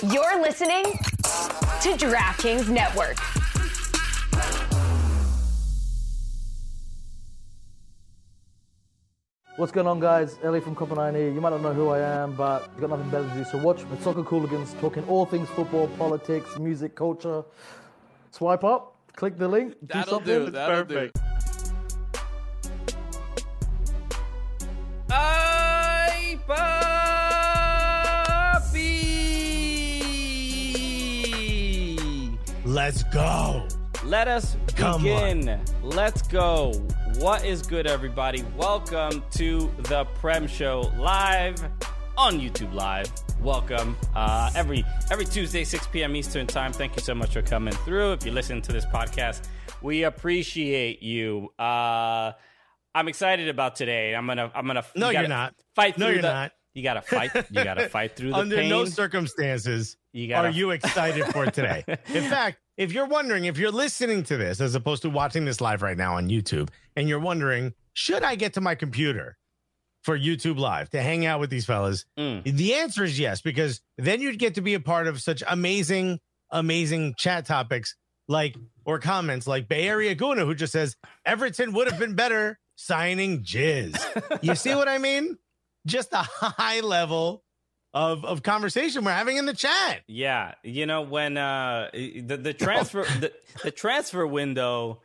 You're listening to DraftKings Network. What's going on, guys? Ellie from Copenhagen here. You might not know who I am, but you've got nothing better to do. So watch with Soccer Cooligans, talking all things football, politics, music, culture. Swipe up, click the link, That'll do. That'll perfect. do. Ay, papi! Let's go. Let us begin. Let's go. What is good, everybody? Welcome to the Prem Show live on YouTube Live. Welcome every Tuesday, 6 p.m. Eastern Time. Thank you so much for coming through. If you listen to this podcast, we appreciate you. I'm excited about today. I'm gonna. No, you're not. Fight through. No, you're not. You gotta fight. You gotta fight through the Under pain. no circumstances are you excited for today. In fact, if you're wondering, if you're listening to this as opposed to watching this live right now on YouTube, and you're wondering, should I get to my computer for YouTube Live to hang out with these fellas? The answer is yes, because then you'd get to be a part of such amazing chat topics or comments like Bay Area Guna, who just says, Everton would have been better signing Jizz. You see what I mean? Just a high level of conversation we're having in the chat. Yeah, you know, when the transfer the transfer window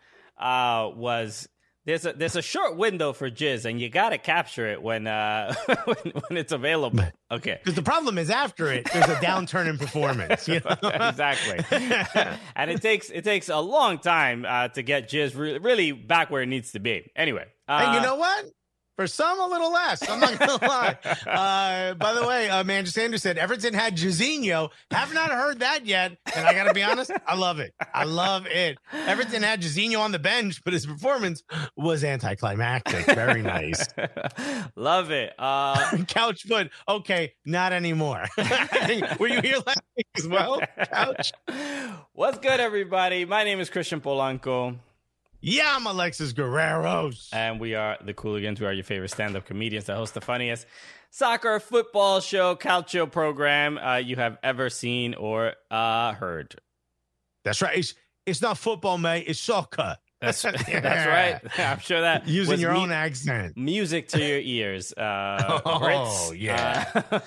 was there's a short window for Jizz, and you got to capture it when when it's available. Okay, because the problem is after it, there's a downturn in performance. You know? Exactly, and it takes a long time to get Jizz really back where it needs to be. Anyway, and you know what? For some, a little less. I'm not going to lie. By the way, Amanda Sanders said, Everton had Jairzinho. Have not heard that yet. And I got to be honest, I love it. I love it. Everton had Jairzinho on the bench, but his performance was anticlimactic. Very nice. Love it. Couchfoot. Okay, not anymore. Were you here last week as well, Couch? What's good, everybody? My name is Christian Polanco. Yeah, I'm Alexis Guerreros. And we are the Cooligans. We are your favorite stand-up comedians that host the funniest soccer, football show, calcio program you have ever seen or heard. That's right. It's not football, mate. It's soccer. That's right. I'm sure that using your own accent, music to your ears. Oh yeah.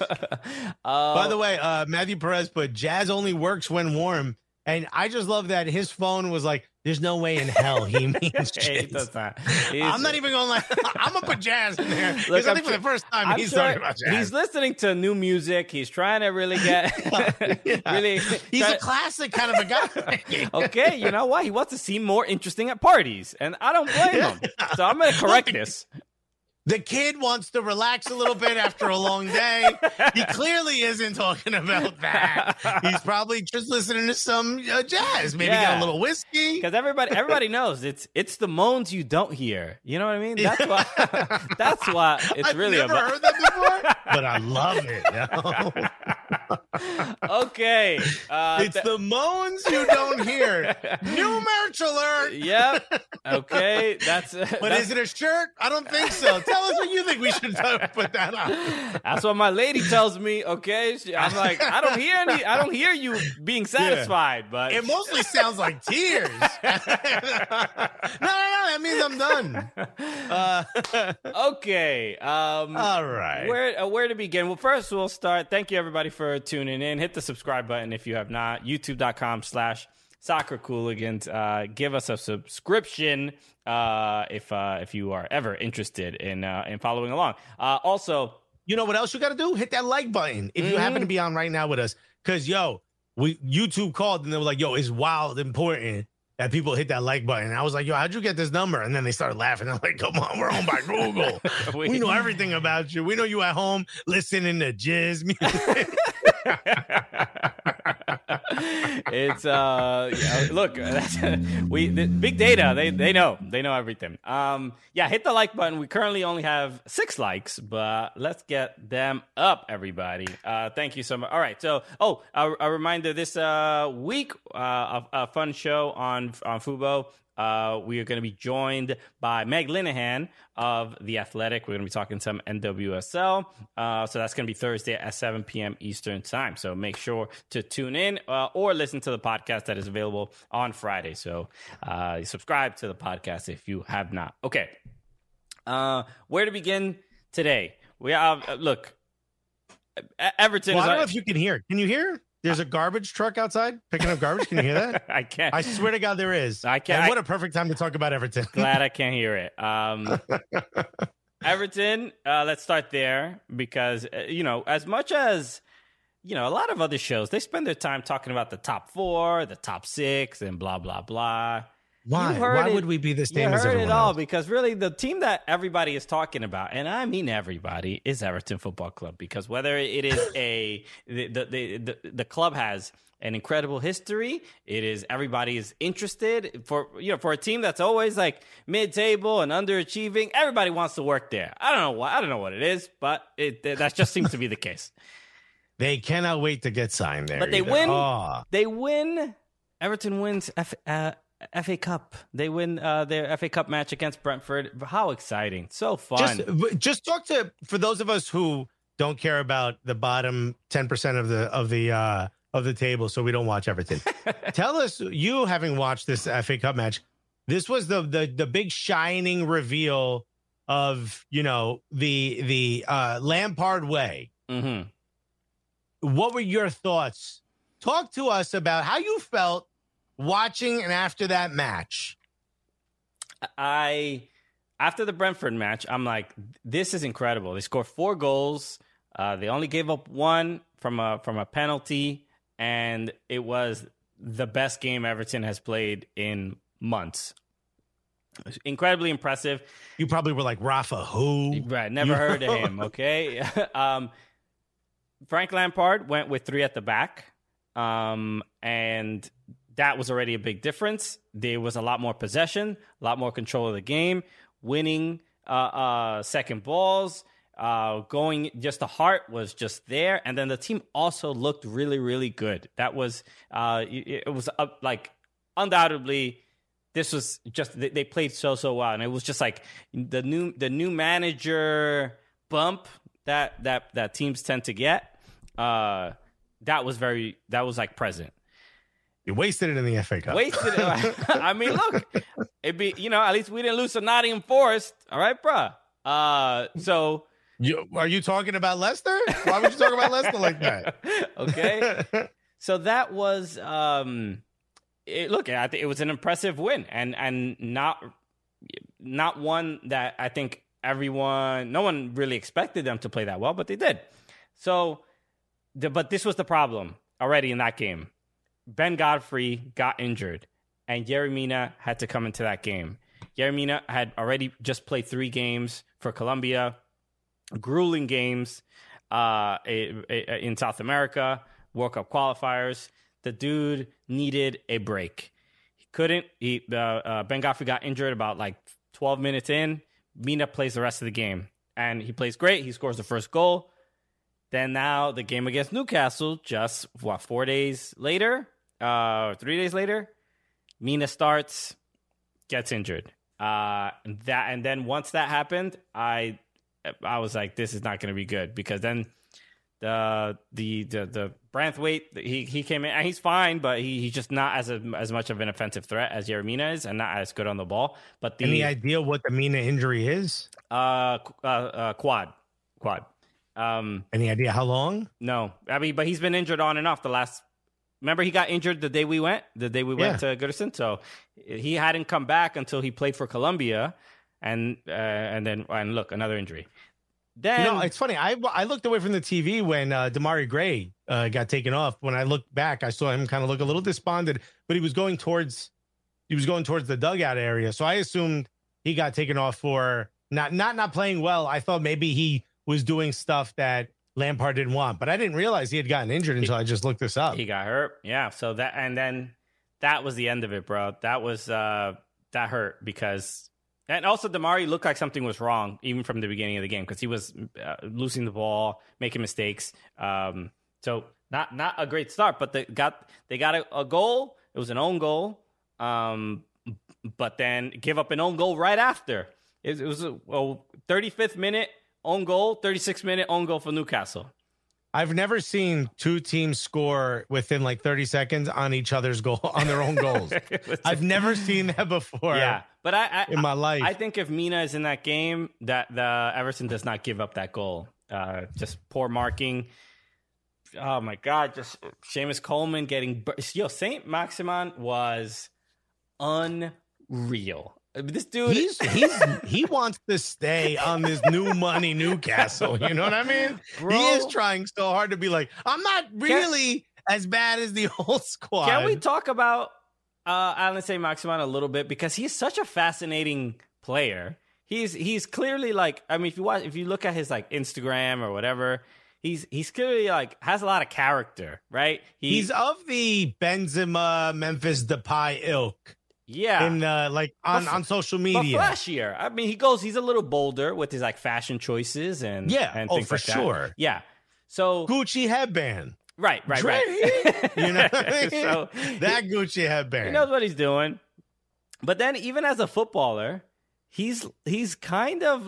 By the way, Matthew Perez put Jazz only works when warm, and I just love that his phone was like, there's no way in hell he means He does not. I'm not even going to I'm going to put Jazz in there. Because I think for the first time he's talking about Jazz. He's listening to new music. He's trying to really get... He's a classic kind of a guy. Okay, you know what? He wants to seem more interesting at parties. And I don't blame him. So I'm going to correct this. The kid wants to relax a little bit after a long day. He clearly isn't talking about that. He's probably just listening to some jazz. Maybe got a little whiskey. Because everybody knows it's the moans you don't hear. You know what I mean? That's why it's really about. I've never heard that before, but I love it. Okay. It's the moans you don't hear. New merch alert. Yep. Okay. But is it a shirt? I don't think so. Tell us what you think we should put that on. That's what my lady tells me. Okay, I'm like, I don't hear you being satisfied, but it mostly sounds like tears. No, that means I'm done. Okay. All right. Where to begin? Well, first we'll start. Thank you everybody for tuning in. Hit the subscribe button if you have not. YouTube.com/SoccerCooligans. Give us a subscription if you are ever interested in following along. Also, you know what else you got to do? Hit that like button if you happen to be on right now with us. Because YouTube called and they were like, "Yo, it's wild important that people hit that like button." And I was like, "Yo, how'd you get this number?" And then they started laughing. I'm like, "Come on, we're owned by Google. we know everything about you. We know you at home listening to Jizz music." It's look, the big data. They know everything. Hit the like button. We currently only have 6 likes, but let's get them up, everybody. Thank you so much. All right, so a reminder: this week, a fun show on Fubo. We are going to be joined by Meg Linehan of The Athletic. We're going to be talking some NWSL. So that's going to be Thursday at 7 p.m. Eastern time. So make sure to tune in or listen to the podcast that is available on Friday. So subscribe to the podcast if you have not. Okay. Where to begin today? We have, look, Everton. Well, I don't know if you can hear. Can you hear? There's a garbage truck outside picking up garbage. Can you hear that? I can't. I swear to God, there is. I can't. And what a perfect time to talk about Everton. Glad I can't hear it. Everton, let's start there because, as much as, a lot of other shows, they spend their time talking about the top 4, the top 6, and blah, blah, blah. Why? Why would we be the same as everyone else? Because really the team that everybody is talking about, and I mean everybody, is Everton Football Club. Because whether it is the club has an incredible history, everybody is interested for a team that's always like mid-table and underachieving. Everybody wants to work there. I don't know why. I don't know what it is, but that just seems to be the case. They cannot wait to get signed there. But they win. Oh. They win. Everton wins FA Cup. They win their FA Cup match against Brentford. How exciting. So fun. Just talk for those of us who don't care about the bottom 10% of the table, so we don't watch Everton. Tell us, you having watched this FA Cup match, this was the big shining reveal of, the Lampard way. Mm-hmm. What were your thoughts? Talk to us about how you felt watching and after that match. After the Brentford match, I'm like, this is incredible. They scored 4 goals. They only gave up 1 from a penalty, and it was the best game Everton has played in months. Incredibly impressive. You probably were like, Rafa, who? Right, never heard of him, okay? Frank Lampard went with 3 at the back, and that was already a big difference. There was a lot more possession, a lot more control of the game, winning second balls, going, just the heart was just there. And then the team also looked really, really good. That was, it was like, undoubtedly, this was just, they played so well. And it was just like the new manager bump that teams tend to get. That was like present. You wasted it in the FA Cup. Wasted it. I mean, look, it'd be, at least we didn't lose to Nottingham Forest. All right, bruh. So. Are you talking about Leicester? Why would you talk about Leicester like that? Okay. So that was, I think it was an impressive win and not one that I think no one really expected them to play that well, but they did. So, but this was the problem already in that game. Ben Godfrey got injured, and Yerry Mina had to come into that game. Yerry Mina had already just played 3 games for Colombia, grueling games in South America, World Cup qualifiers. The dude needed a break. He couldn't. Ben Godfrey got injured about like 12 minutes in. Mina plays the rest of the game, and he plays great. He scores the first goal. Then now the game against Newcastle, just 4 days later, 3 days later, Mina starts, gets injured. And then once that happened, I was like, this is not going to be good, because then the Branthwaite, he came in and he's fine, but he's just not as much of an offensive threat as Yerry Mina is, and not as good on the ball. But any idea what the Mina injury is? Quad. Any idea how long? No, I mean, but he's been injured on and off the last. Remember, he got injured the day we went to Goodison, so he hadn't come back until he played for Colombia, and then look, another injury. Then it's funny. I looked away from the TV when Damari Gray got taken off. When I looked back, I saw him kind of look a little despondent, but he was going towards the dugout area. So I assumed he got taken off for not playing well. I thought maybe he was doing stuff that Lampard didn't want. But I didn't realize he had gotten injured until I just looked this up. He got hurt. Yeah. So then that was the end of it, bro. That was that hurt because, and also Damari looked like something was wrong even from the beginning of the game because he was losing the ball, making mistakes. So not a great start, but they got a goal. It was an own goal. But then give up an own goal right after. It was a 35th minute own goal, 36th minute own goal for Newcastle. I've never seen two teams score within like 30 seconds on each other's goal, on their own goals. I've never seen that before. Yeah, but in my life. I think if Mina is in that game, that the Everton does not give up that goal. Just poor marking. Oh my God! Just Seamus Coleman getting Saint Maximin was unreal. This dude, he wants to stay on this new money Newcastle. You know what I mean? Bro, he is trying so hard to be like, I'm not really as bad as the old squad. Can we talk about Alan Saint Maximin a little bit because he's such a fascinating player. He's clearly like, I mean, if you look at his like Instagram or whatever. He's clearly like has a lot of character, right? He's of the Benzema, Memphis Depay ilk. Yeah. In like on social media. But flashier. I mean, he's a little bolder with his like fashion choices and things for like sure. That. Yeah. So Gucci headband. Right. You know what I mean? So that Gucci headband. He knows what he's doing. But then even as a footballer, he's kind of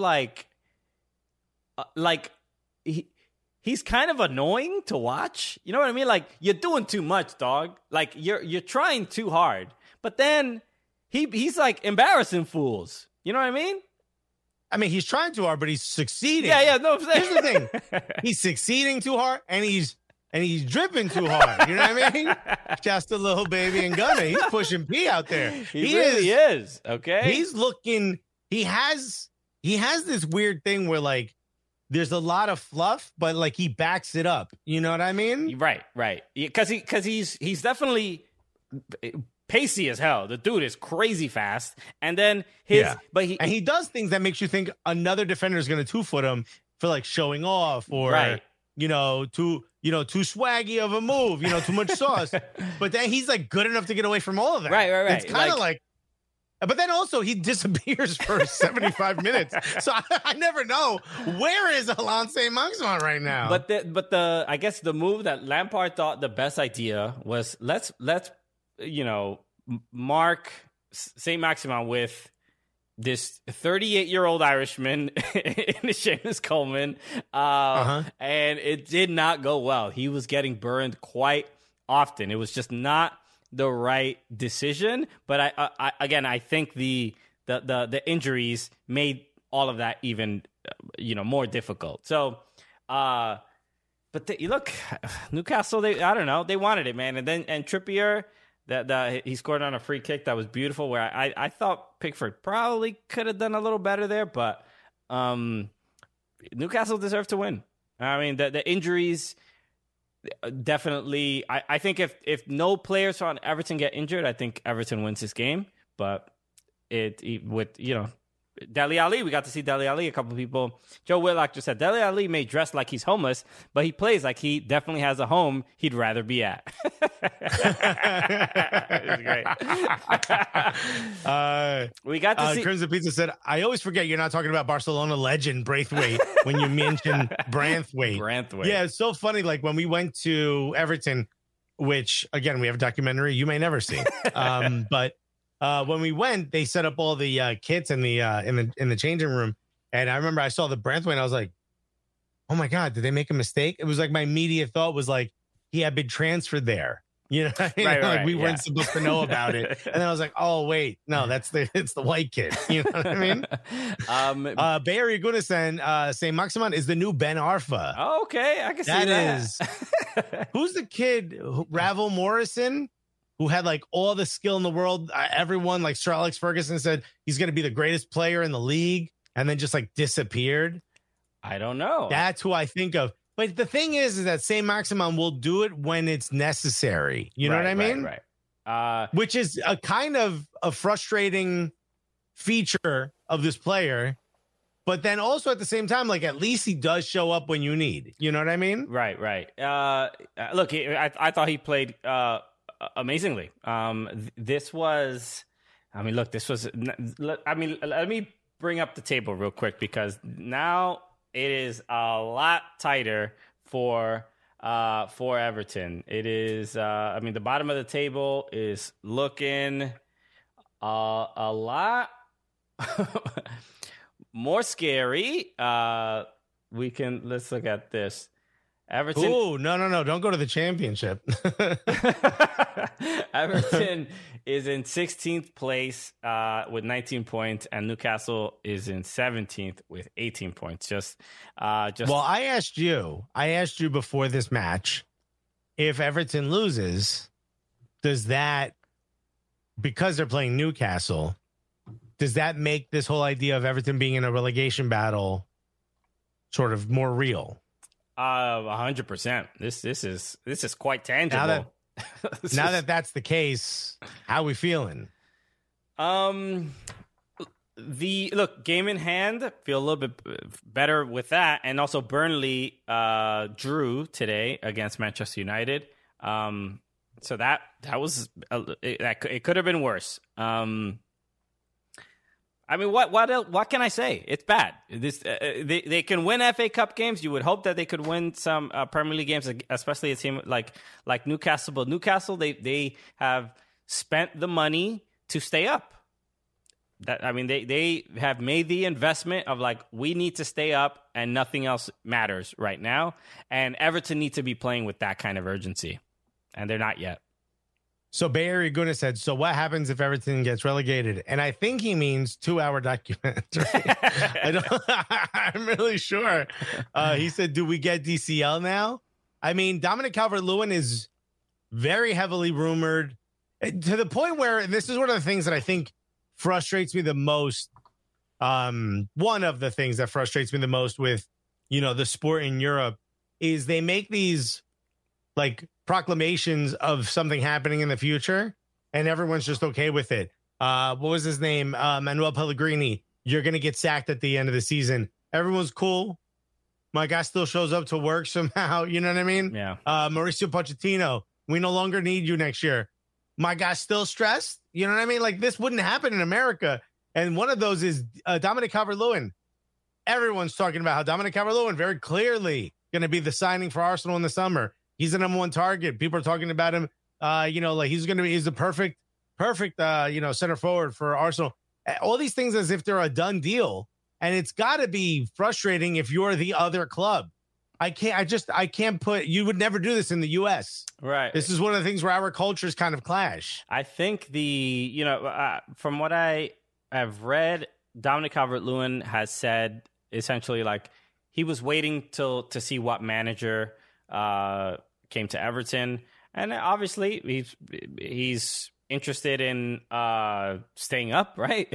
he's kind of annoying to watch. You know what I mean? Like, you're doing too much, dog. Like, you're trying too hard. But then he's like embarrassing fools. You know what I mean? I mean, he's trying too hard, but he's succeeding. Yeah. No, here's the thing: he's succeeding too hard, and he's dripping too hard. You know what I mean? Just a little baby and Gunner. He's pushing P out there. He really is. Okay. He's looking. He has this weird thing where like. There's a lot of fluff, but like he backs it up. You know what I mean? Right. Because he's definitely pacey as hell. The dude is crazy fast, and then he does things that makes you think another defender is going to 2-foot him for like showing off or too swaggy of a move, too much sauce. But then he's like good enough to get away from all of that. Right. It's kind of like. But then also he disappears for 75 minutes, so I never know where is Alan Saint Maximin right now. But the I guess the move that Lampard thought the best idea was let's mark Saint Maximin with this 38-year-old Irishman in Seamus Coleman, and it did not go well. He was getting burned quite often. It was just not the right decision, but I think the injuries made all of that even more difficult. So, but look, Newcastle, I don't know, they wanted it, man, and Trippier that he scored on a free kick that was beautiful. Where I thought Pickford probably could have done a little better there, but Newcastle deserved to win. I mean, the injuries. Definitely, I think if no players on Everton get injured, I think Everton wins this game. But with Dele Alli, we got to see Dele Alli. A couple of people, Joe Whitlock just said Dele Alli may dress like he's homeless, but he plays like he definitely has a home he'd rather be at. It's great. We got to see. Crimson Pizza said, "I always forget you're not talking about Barcelona legend Braithwaite when you mention Branthwaite." Yeah, it's so funny. Like when we went to Everton, which again we have a documentary you may never see, but. When we went, they set up all the kits in the changing room, and I remember I saw the Branthwaite, and I was like, "Oh my God, did they make a mistake?" It was like my immediate thought was like he had been transferred there, what I mean? Like we weren't supposed to know about it, and then I was like, "Oh wait, no, it's the white kid." You know what I mean? Bay Area Gunnison, Saint Maximin is the new Ben Arfa. Oh, okay, I can see that. Who's the kid? Ravel Morrison. Who had like all the skill in the world. Everyone, like Sir Alex Ferguson, said he's going to be the greatest player in the league and then just like disappeared. I don't know. That's who I think of. But the thing is that Saint Maximin will do it when it's necessary. You know what I mean? Right. Which is a kind of a frustrating feature of this player But then also at the same time, like at least he does show up when you need. You know what I mean? Right. Look, I thought he played amazingly. This was. Let me bring up the table real quick because now it is a lot tighter for Everton. It is. The bottom of the table is looking a lot more scary. Let's look at this. Everton. Oh, no. Don't go to the championship. Everton is in 16th place with 19 points, and Newcastle is in 17th with 18 points. Well, I asked you before this match, if Everton loses, does that, because they're playing Newcastle, does that make this whole idea of Everton being in a relegation battle sort of more real? 100%. This is quite tangible. Now that that's the case, how are we feeling? Game in hand, feel a little bit better with that, and also Burnley drew today against Manchester United. So that was it could have been worse. What can I say? It's bad. They can win FA Cup games. You would hope that they could win some Premier League games, especially a team like Newcastle. But Newcastle, they have spent the money to stay up. They have made the investment of we need to stay up and nothing else matters right now. And Everton need to be playing with that kind of urgency, and they're not yet. So Bay Area Guna said, so what happens if Everton gets relegated? And I think he means 2-hour documentary. I'm really sure. He said, do we get DCL now? Dominic Calvert-Lewin is very heavily rumored to the point where, and this is one of the things that I think frustrates me the most. One of the things that frustrates me the most with, the sport in Europe is they make these proclamations of something happening in the future, and everyone's just okay with it. What was his name? Manuel Pellegrini. You're going to get sacked at the end of the season. Everyone's cool. My guy still shows up to work somehow. You know what I mean? Yeah. Mauricio Pochettino. We no longer need you next year. My guy's still stressed. You know what I mean? This wouldn't happen in America. And one of those is Dominic Calvert-Lewin. Everyone's talking about how Dominic Calvert-Lewin very clearly going to be the signing for Arsenal in the summer. He's the number one target. People are talking about him. He's the perfect, center forward for Arsenal. All these things as if they're a done deal. And it's got to be frustrating if you're the other club. I can't put, you would never do this in the U.S. Right. This is one of the things where our cultures kind of clash. I think from what I have read, Dominic Calvert-Lewin has said essentially he was waiting to see what manager came to Everton, and obviously he's interested in staying up, right?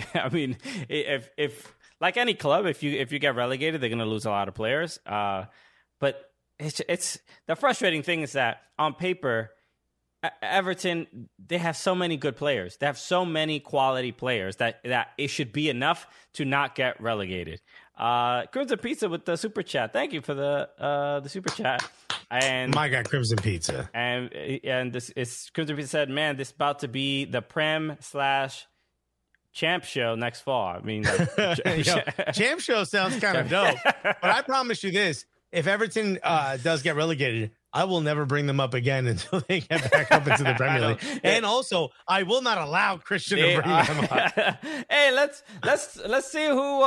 If like any club, if you get relegated, they're going to lose a lot of players. But it's the frustrating thing is that on paper, Everton, they have so many good players. They have so many quality players that it should be enough to not get relegated. Crimson Pizza with the super chat. Thank you for the super chat. And my God, Crimson Pizza. And this is Crimson Pizza said, "Man, this is about to be the Prem/Champ show next fall." Champ show sounds kind of dope. But I promise you this: if Everton does get relegated, I will never bring them up again until they get back up into the Premier League. And also, I will not allow Christian to bring them up. Hey, let's see who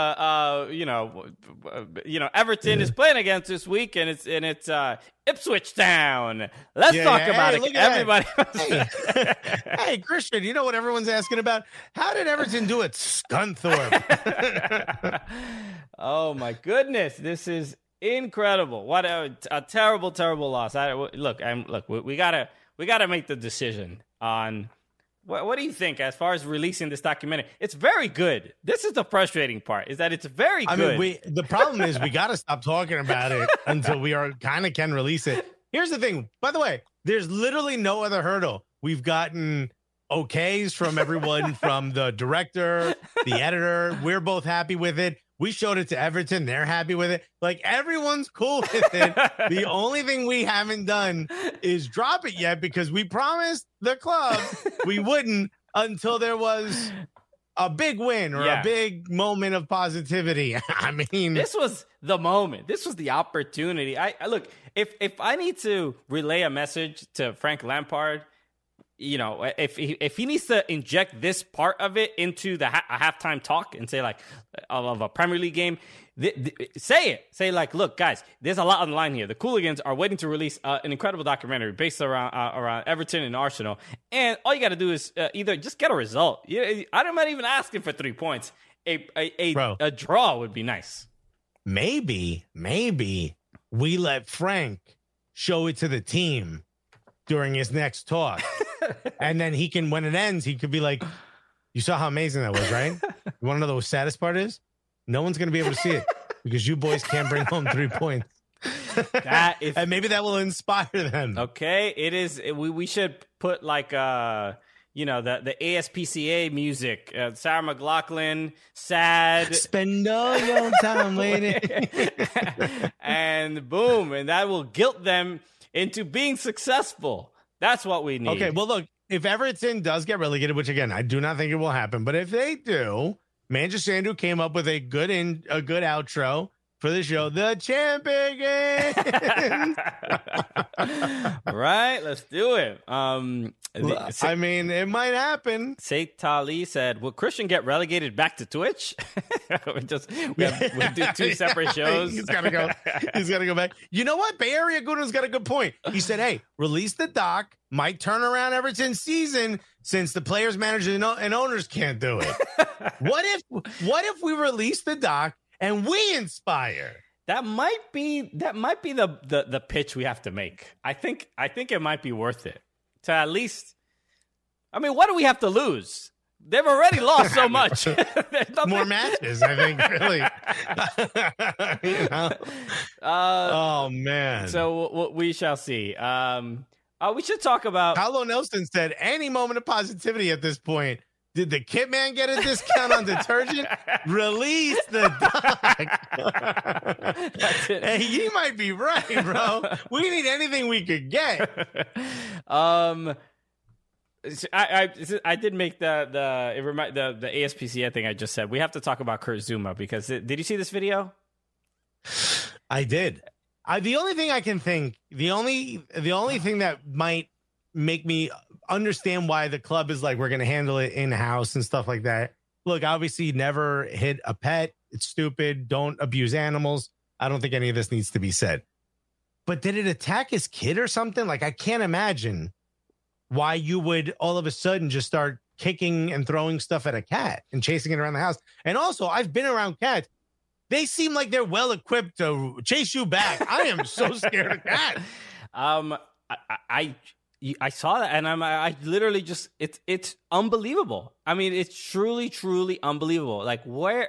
Everton is playing against this week, and it's Ipswich Town. Let's talk about it, everybody. Hey, Christian, you know what everyone's asking about? How did Everton do at Scunthorpe? Oh my goodness, this is incredible! What a terrible loss. We gotta make the decision on what do you think as far as releasing this documentary? It's very good. This is the frustrating part: is that it's very good. The problem is we gotta stop talking about it until we can release it. Here's the thing, by the way, there's literally no other hurdle. We've gotten okays from everyone, from the director, the editor. We're both happy with it. We showed it to Everton. They're happy with it. Like, everyone's cool with it. The only thing we haven't done is drop it yet because we promised the club we wouldn't until there was a big win or a big moment of positivity. I mean, this was the moment. This was the opportunity. I look, if I need to relay a message to Frank Lampard, you know, if he needs to inject this part of it into the halftime talk and say, like, of a Premier League game, say it. Say, like, look, guys, there's a lot on the line here. The Cooligans are waiting to release an incredible documentary based around Everton and Arsenal. And all you got to do is either just get a result. I'm not even asking for 3 points. A draw would be nice. Maybe we let Frank show it to the team during his next talk. And then he can, when it ends, he could be like, you saw how amazing that was, right? You want to know the saddest part is? No one's going to be able to see it because you boys can't bring home 3 points. And maybe that will inspire them. Okay, it is. We should put like the ASPCA music, Sarah McLachlan, sad. Spend all your time waiting. And boom, and that will guilt them into being successful. That's what we need. Okay, well, look, if Everton does get relegated, which, again, I do not think it will happen, but if they do, Manchester Sandhu came up with a good outro for the show, The Champions. Right, let's do it. I mean, it might happen. Saint Ali said, will Christian get relegated back to Twitch? we do 2 separate shows. He's got to go back. You know what? Bay Area Guno's got a good point. He said, hey, release the doc. Might turn around Everton's season since the players, managers, and owners can't do it. What if we release the doc and we inspire? That might be the pitch we have to make. I think it might be worth it. To at least, I mean, what do we have to lose? They've already lost so much. More matches, I think, really. You know? Oh, man. So we shall see. We should talk about... Paolo Nelson said, any moment of positivity at this point. Did the Kit Man get a discount on detergent? Release the doc. Hey, he might be right, bro. We need anything we could get. I did make the ASPCA thing I just said. We have to talk about Kurt Zouma because did you see this video? I did. The only thing I can think, the only thing that might make me understand why the club is like, we're going to handle it in-house and stuff like that. Look, obviously never hit a pet. It's stupid. Don't abuse animals. I don't think any of this needs to be said. But did it attack his kid or something? Like, I can't imagine why you would all of a sudden just start kicking and throwing stuff at a cat and chasing it around the house. And also, I've been around cats. They seem like they're well equipped to chase you back. I am so scared of cats. I saw that and I literally just, it's unbelievable. I mean, it's truly unbelievable. Like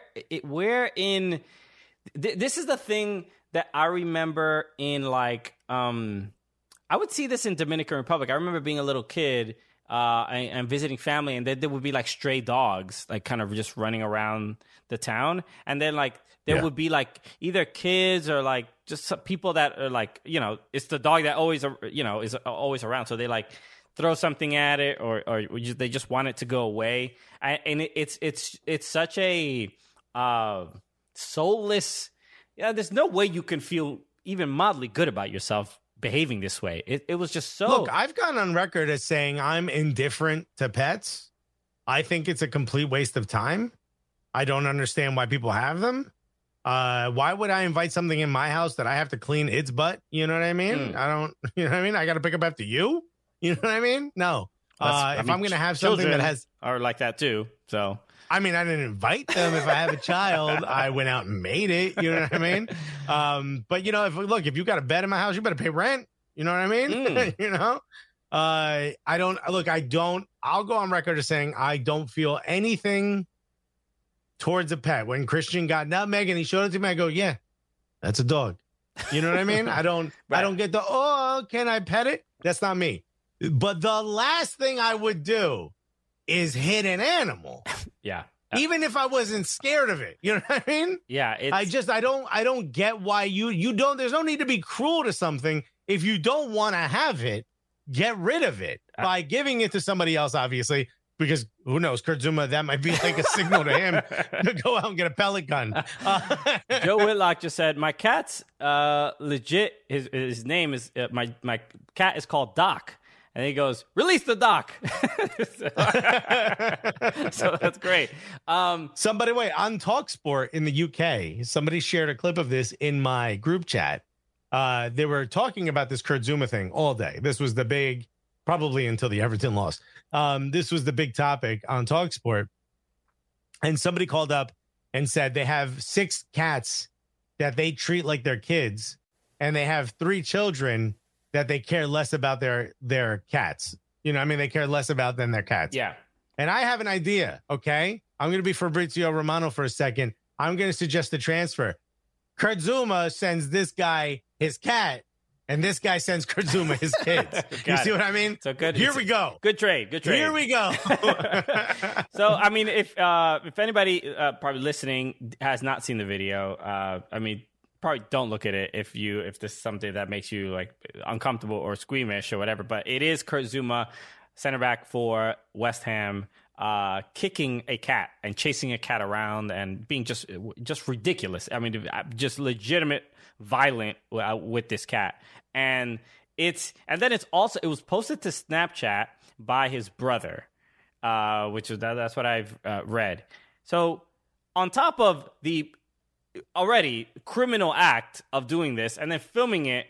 this is the thing that I remember in like, I would see this in Dominican Republic. I remember being a little kid and visiting family, and there would be like stray dogs, like kind of just running around the town. And then like there would be like either kids or like just some people that are like, you know, it's the dog that always, you know, is always around. So they like throw something at it or they just want it to go away. And it's such a soulless. Yeah, there's no way you can feel even mildly good about yourself behaving this way. It was just so... Look, I've gone on record as saying I'm indifferent to pets. I think it's a complete waste of time. I don't understand why people have them. Why would I invite something in my house that I have to clean its butt? You know what I mean? I don't, you know what I mean? I got to pick up after you? You know what I mean? No. If I'm going to have something that has... are like that too, so... I mean, I didn't invite them. If I have a child, I went out and made it. You know what I mean? But, you know, if you got a bed in my house, you better pay rent. You know what I mean? You know? I'll go on record as saying I don't feel anything towards a pet. When Christian got nutmeg and he showed it to me, I go, yeah, that's a dog. You know what I mean? I don't get the, can I pet it? That's not me. But the last thing I would do is hit an animal. Yeah. even if I wasn't scared of it. You know what I mean? Yeah. I don't get why you don't. There's no need to be cruel to something. If you don't want to have it, get rid of it by giving it to somebody else, obviously, because who knows, Kurt Zuma, that might be like a signal to him to go out and get a pellet gun. Joe Whitlock just said, my cat's legit. His name is, my cat is called Doc. And he goes, release the Doc. So that's great. Somebody, on TalkSport in the UK, somebody shared a clip of this in my group chat. They were talking about this Kurt Zuma thing all day. This was the big, probably until the Everton loss. This was the big topic on TalkSport. And somebody called up and said they have 6 cats that they treat like their kids. And they have 3 children that they care less about their cats. You know, I mean, they care less about than their cats. Yeah. And I have an idea, okay? I'm going to be Fabrizio Romano for a second. I'm going to suggest the transfer. Kurt Zuma sends this guy his cat, and this guy sends Kurt Zuma his kids. You see what I mean? So good. Here we go. Good trade. Here we go. So, I mean, if anybody probably listening has not seen the video, I mean, probably don't look at it if this is something that makes you like uncomfortable or squeamish or whatever. But it is Kurt Zuma, center back for West Ham, kicking a cat and chasing a cat around and being just ridiculous. I mean, just legitimate violent with this cat. And it was posted to Snapchat by his brother, that's what I've read. So on top of the already criminal act of doing this and then filming it,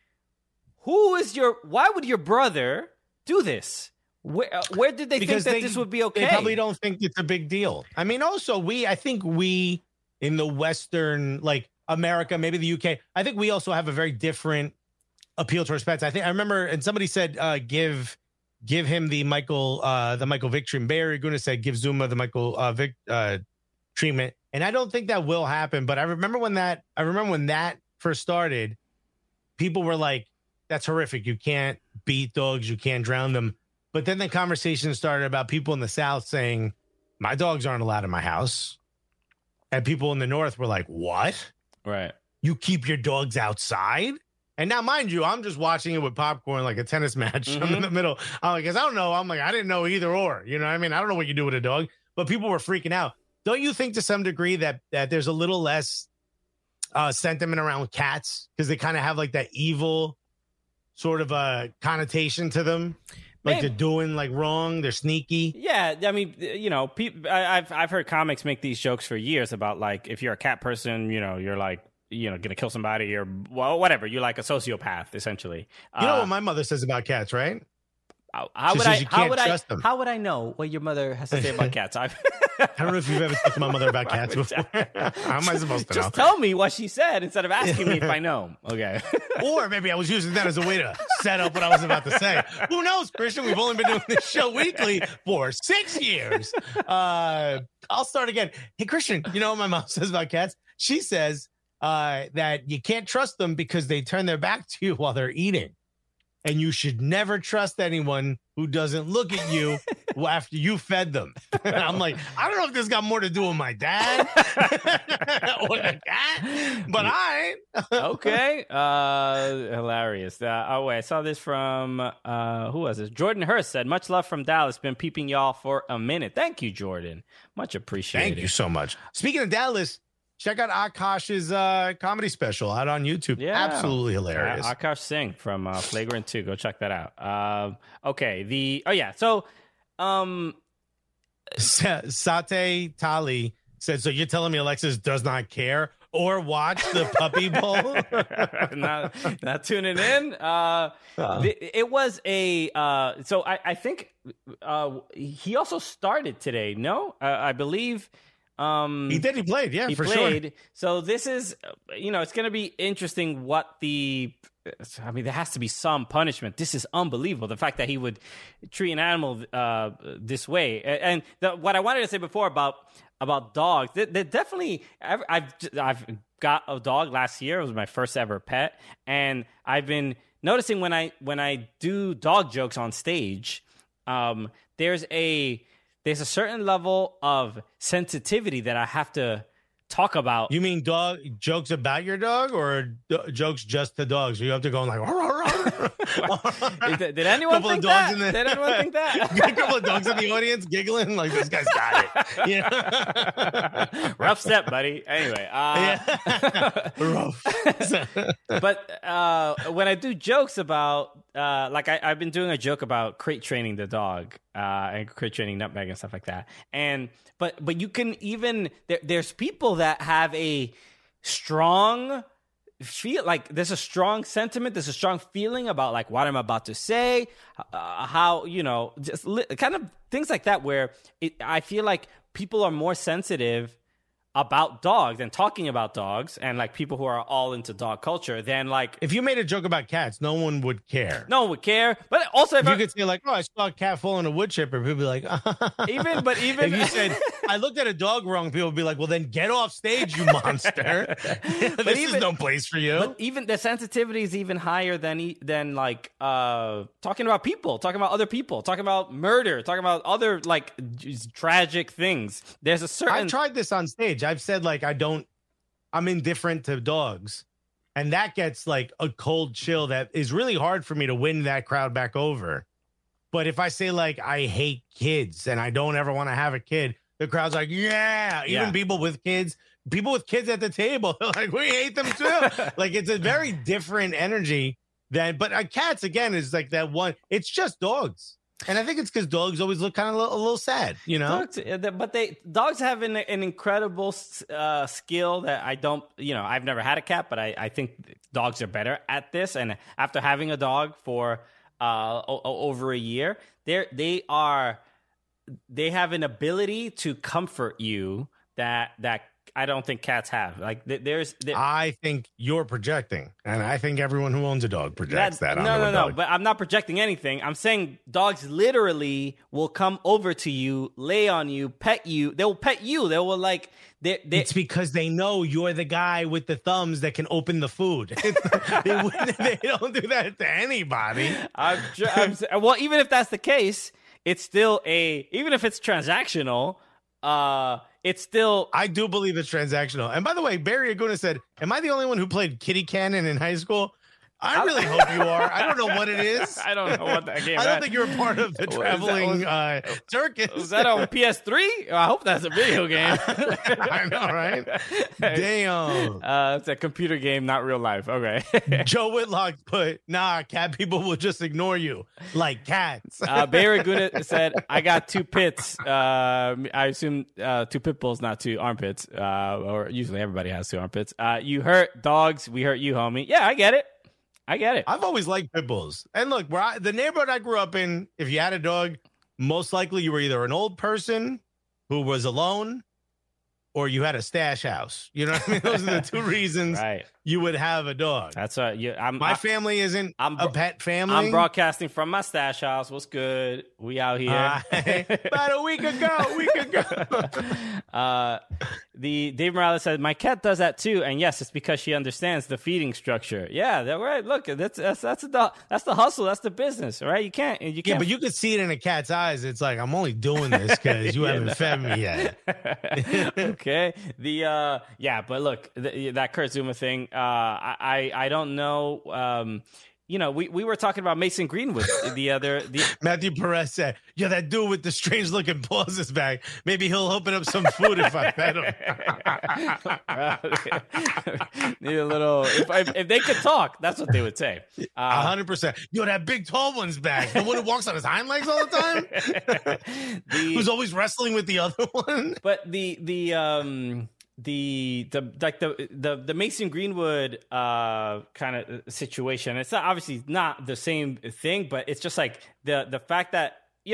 why would your brother do this? Where did they think that this would be okay? They probably don't think it's a big deal. I mean, also I think we in the Western, like America, maybe the UK, I think we also have a very different appeal towards pets. I remember, and somebody said, give him the Michael Vick treatment. Barry Guna said, give Zuma the Michael Vick treatment. And I don't think that will happen. But I remember when that first started, people were like, that's horrific. You can't beat dogs. You can't drown them. But then the conversation started about people in the South saying, my dogs aren't allowed in my house. And people in the North were like, what? Right. You keep your dogs outside? And now, mind you, I'm just watching it with popcorn like a tennis match. Mm-hmm. I'm in the middle. I'm like, 'cause I don't know. I'm like, I didn't know either or. You know what I mean? I don't know what you do with a dog. But people were freaking out. Don't you think to some degree that there's a little less sentiment around cats because they kind of have like that evil sort of a connotation to them? Like they're doing like wrong, they're sneaky. Yeah, I mean, you know, I've heard comics make these jokes for years about like if you're a cat person, you know, you're like, you know, gonna kill somebody or well, whatever. You're like a sociopath, essentially. You know what my mother says about cats, right? How would I know what your mother has to say about cats? I don't know if you've ever talked to my mother about cats before. How am I supposed to know? Just tell me what she said instead of asking me if I know. Okay. Or maybe I was using that as a way to set up what I was about to say. Who knows, Christian? We've only been doing this show weekly for 6 years. I'll start again. Hey, Christian, you know what my mom says about cats? She says that you can't trust them because they turn their back to you while they're eating. And you should never trust anyone who doesn't look at you after you fed them. And I'm like, I don't know if this got more to do with my dad or the cat, but okay. Hilarious. Wait, I saw this from, who was this? Jordan Hurst said, much love from Dallas. Been peeping y'all for a minute. Thank you, Jordan. Much appreciated. Thank you so much. Speaking of Dallas, check out Akash's comedy special out on YouTube. Yeah. Absolutely hilarious. Akash Singh from Flagrant 2. Go check that out. Okay. So Satay Tali said, so you're telling me Alexis does not care or watch the Puppy Bowl? not tuning in. It was a so I think he also started today. No, I believe. He did. He played. Yeah, for sure. So this is, it's going to be interesting there has to be some punishment. This is unbelievable. The fact that he would treat an animal this way. And what I wanted to say before about dogs, they definitely, I've got a dog last year. It was my first ever pet. And I've been noticing when I do dog jokes on stage, there's a there's a certain level of sensitivity that I have to talk about. You mean jokes about your dog or jokes just to dogs? You have to go like, Did anyone think that? Did anyone think that? A couple of dogs in the audience giggling like, this guy's got it. Yeah. Rough step, buddy. Anyway. Rough. But when I do jokes about, like I've been doing a joke about crate training the dog and crate training Nutmeg and stuff like that. But you can even, there's people that have a strong feel, like there's a strong sentiment, there's a strong feeling about like what I'm about to say, how, just kind of things like that, where I feel like people are more sensitive about dogs and talking about dogs, and like people who are all into dog culture, then like if you made a joke about cats, no one would care. No one would care. But also if you could say like, oh, I saw a cat fall in a wood chipper, people would be like, even if you said I looked at a dog wrong, people would be like, well, then get off stage, you monster. This is no place for you. But even the sensitivity is even higher than like talking about people, talking about other people, talking about murder, talking about other like tragic things. There's a certain. I've tried this on stage. I've said like I'm indifferent to dogs, and that gets like a cold chill that is really hard for me to win that crowd back over. But if I say like I hate kids and I don't ever want to have a kid, the crowd's like, yeah. Even people with kids at the table, they're like, we hate them too. Like it's a very different energy but cats again is like that one. It's just dogs. And I think it's because dogs always look kind of a little sad, Dogs have an incredible skill that I don't, I've never had a cat, but I think dogs are better at this. And after having a dog for over a year, they have an ability to comfort you that I don't think cats have. Like I think you're projecting, and I think everyone who owns a dog projects that. No. But I'm not projecting anything. I'm saying dogs literally will come over to you, lay on you, pet you. They will pet you. They will like. It's because they know you're the guy with the thumbs that can open the food. They don't do that to anybody. Well, even if that's the case, it's still even if it's transactional. It's still. I do believe it's transactional. And by the way, Barry Aguna said, "Am I the only one who played Kitty Cannon in high school?" I really hope you are. I don't know what it is. I don't know what that game is. I don't think you're a part of the traveling circus. Was that on PS3? I hope that's a video game. I know, right? Damn. It's a computer game, not real life. Okay. Joe Whitlock put, cat people will just ignore you like cats. Barry Guna said, I got 2 pits. I assume 2 pit bulls, not 2 armpits. Or usually everybody has 2 armpits. You hurt dogs. We hurt you, homie. Yeah, I get it. I've always liked pit bulls. And look, the neighborhood I grew up in, if you had a dog, most likely you were either an old person who was alone or you had a stash house. You know what I mean? Those are the 2 reasons you would have a dog. That's right. My family isn't a pet family. I'm broadcasting from my stash house. What's good? We out here. About a week ago. The Dave Morales said, my cat does that too. And yes, it's because she understands the feeding structure. Yeah, they're right. Look, that's the hustle. That's the business, right? You can't. Yeah, but you can see it in a cat's eyes. It's like, I'm only doing this because you haven't fed me yet. Okay. But look, that Kurt Zuma thing, I don't know. We were talking about Mason Greenwood Matthew Perez said, yeah, that dude with the strange looking paws is back. Maybe he'll open up some food if I fed him. Need a little, if they could talk, that's what they would say. 100%. Yo, that big tall one's back. The one who walks on his hind legs all the time? Who's always wrestling with the other one? But the Mason Greenwood kind of situation. It's obviously not the same thing, but it's just like the fact that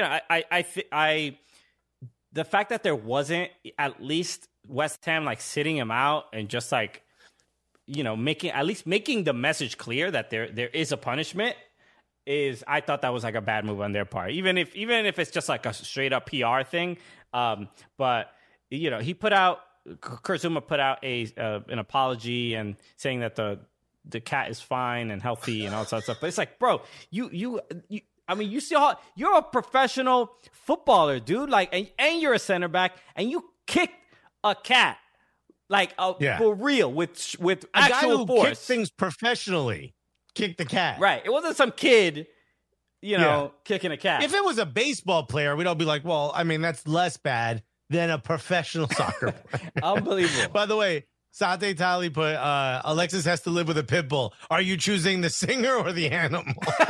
the fact that there wasn't at least West Ham like sitting him out and just like making the message clear that there is a punishment I thought that was like a bad move on their part. Even if it's just like a straight up PR thing, but he put out. Kurt Zuma put out an apology and saying that the cat is fine and healthy and all that stuff. But it's like, bro, I mean, you're a professional footballer, dude. Like, and you're a center back, and you kicked a cat, like for real, with a actual guy who force. kicked things professionally. Kicked the cat. Right. It wasn't some kid, kicking a cat. If it was a baseball player, we'd all be like, well, I mean, that's less bad than a professional soccer player. Unbelievable. By the way, Sate Tali put, Alexis has to live with a pit bull. Are you choosing the singer or the animal?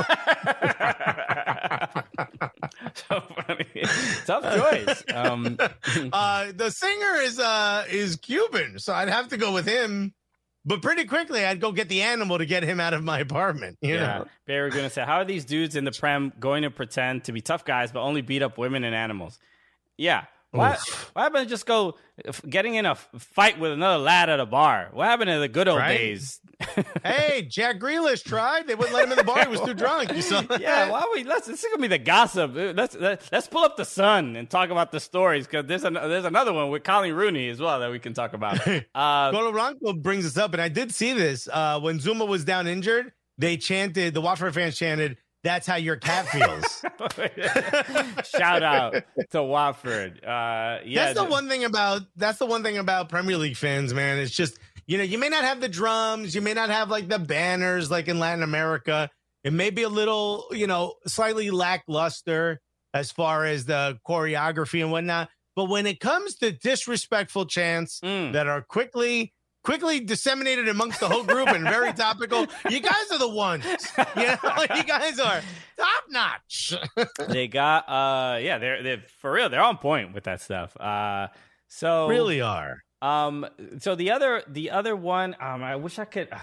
So funny. Tough choice. The singer is Cuban, so I'd have to go with him. But pretty quickly, I'd go get the animal to get him out of my apartment. You know? They were going to say, how are these dudes in the Prem going to pretend to be tough guys but only beat up women and animals? Yeah. Why happened to just go getting in a fight with another lad at a bar? What happened to the good old days? Hey, Jack Grealish tried. They wouldn't let him in the bar. He was too drunk. You saw that? Yeah, this is gonna be the gossip. Let's pull up the Sun and talk about the stories, because there's another one with Colleen Rooney as well that we can talk about. Golo Blanco brings this up, and I did see this when Zuma was down injured. The Watford fans chanted, "That's how your cat feels." Shout out to Watford. That's the one thing about Premier League fans, man. It's just, you may not have the drums, you may not have like the banners like in Latin America. It may be a little, slightly lackluster as far as the choreography and whatnot. But when it comes to disrespectful chants that are quickly disseminated amongst the whole group and very topical, you guys are the ones. You guys are top notch. They got they're for real. They're on point with that stuff. So really are. So the other one, I wish I could.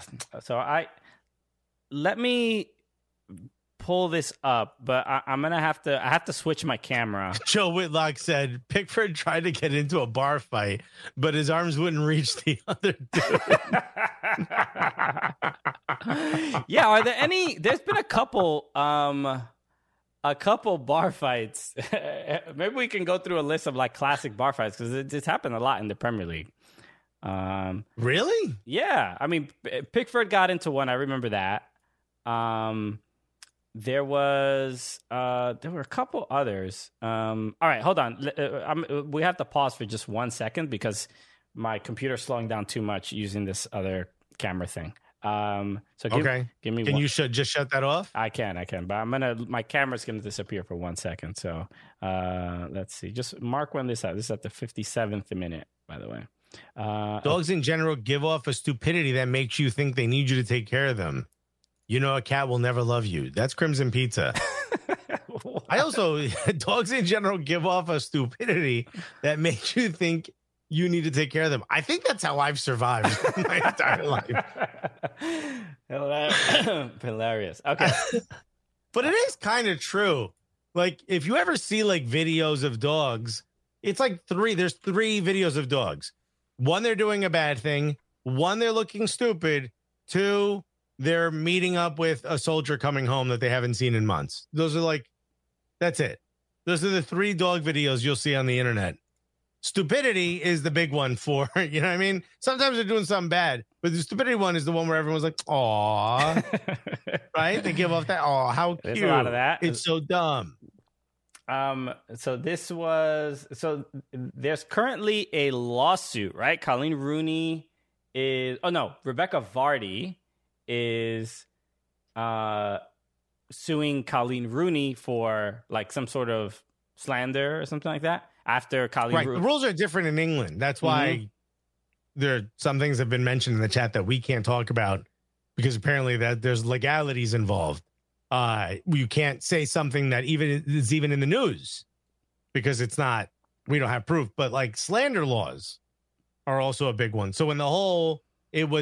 Let me pull this up, but I have to switch my camera. Joe Whitlock said Pickford tried to get into a bar fight, but his arms wouldn't reach the other dude. Yeah, are there any? There's been a couple bar fights. Maybe we can go through a list of like classic bar fights, because it's happened a lot in the Premier League. Really? Yeah, I mean, Pickford got into one. I remember that. There were a couple others. All right, hold on. We have to pause for just 1 second because my computer's slowing down too much using this other camera thing. Give me. Can you just shut that off? I can, but my camera's gonna disappear for 1 second. So let's see. Just mark when this is. This is at the 57th minute, by the way. Dogs in general give off a stupidity that makes you think they need you to take care of them. A cat will never love you. That's Crimson Pizza. I also, dogs in general give off a stupidity that makes you think you need to take care of them. I think that's how I've survived my entire life. Hilarious. Okay. But it is kind of true. Like, if you ever see like videos of dogs, it's like there's three videos of dogs. One, they're doing a bad thing. One, they're looking stupid. Two, they're meeting up with a soldier coming home that they haven't seen in months. That's it. Those are the three dog videos you'll see on the internet. Stupidity is the big one for, you know what I mean? Sometimes they're doing something bad, but the stupidity one is the one where everyone's like, aw, right? They give off that, aw, how cute. There's a lot of that. It's so dumb. So there's currently a lawsuit, right? Colleen Rooney Rebecca Vardy is suing Colleen Rooney for like some sort of slander or something like that after Colleen Rooney. The rules are different in England. That's why some things have been mentioned in the chat that we can't talk about, because apparently that there's legalities involved. You can't say something that is even in the news because we don't have proof, but like slander laws are also a big one. So when it was ...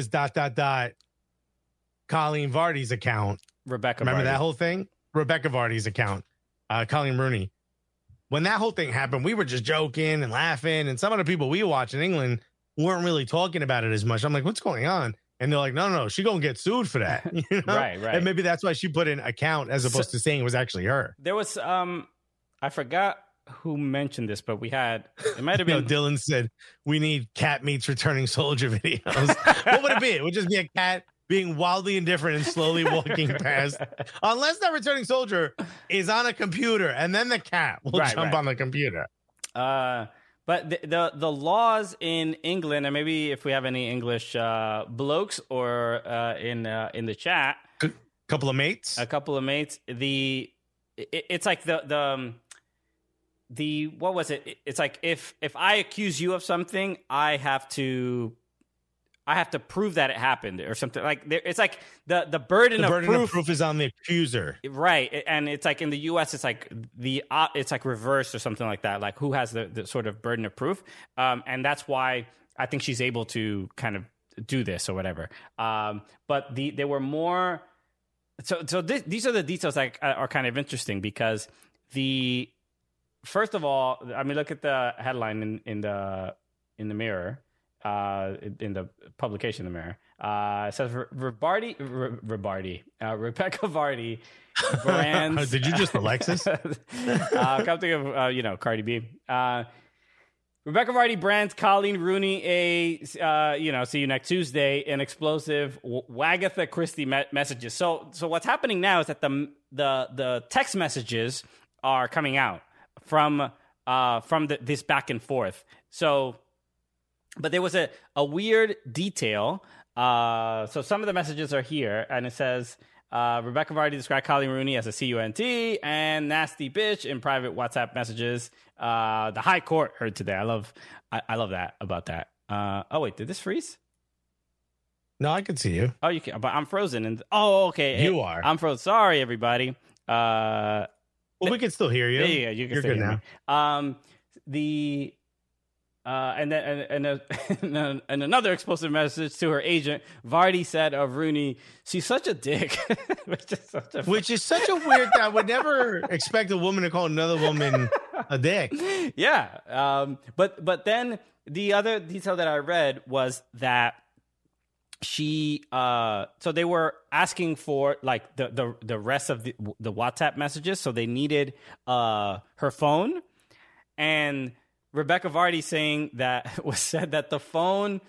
Colleen Vardy's account. Remember that whole thing? Rebecca Vardy's account. Colleen Rooney. When that whole thing happened, we were just joking and laughing, and some of the people we watch in England weren't really talking about it as much. I'm like, what's going on? And they're like, no, she gonna get sued for that. Right. And maybe that's why she put in account as opposed to saying it was actually her. There was, I forgot who mentioned this, but it might have been. Dylan said, we need cat meets returning soldier videos. What would it be? It would just be a cat being wildly indifferent and slowly walking past. Unless that returning soldier is on a computer, and then the cat will jump on the computer. But the laws in England, and maybe if we have any English blokes or in the chat, a couple of mates, it's like the what was it? It's like if I accuse you of something, I have to prove that it happened or something. Like it's like the burden of proof is on the accuser, right? And it's like in the U.S., it's like it's like reversed or something like that. Like who has the sort of burden of proof, and that's why I think she's able to kind of do this or whatever. But there were more. So these are the details that are kind of interesting because first of all, I mean, look at the headline in the Mirror. In the publication, the Mirror, it says Rebecca Vardy brands. Did you just Alexis? Come think of Cardi B. Rebecca Vardy brands Colleen Rooney see you next Tuesday in explosive Wagatha Christie messages. So what's happening now is that the text messages are coming out from this back and forth. So. But there was a weird detail. So some of the messages are here, and it says, Rebecca Vardy described Colleen Rooney as a cunt and nasty bitch in private WhatsApp messages. The High Court heard today. I love that about that. Oh, wait, did this freeze? No, I can see you. Oh, you can, but I'm frozen. Okay. You are. I'm frozen. Sorry, everybody. Well, we can still hear you. Yeah, you can still hear me. And another explosive message to her agent, Vardy said of Rooney, "She's such a dick," which is such a weird thing. I would never expect a woman to call another woman a dick. Yeah, but then the other detail that I read was that she, so they were asking for like the rest of the WhatsApp messages, so they needed her phone and. Rebecca Vardy said that the phone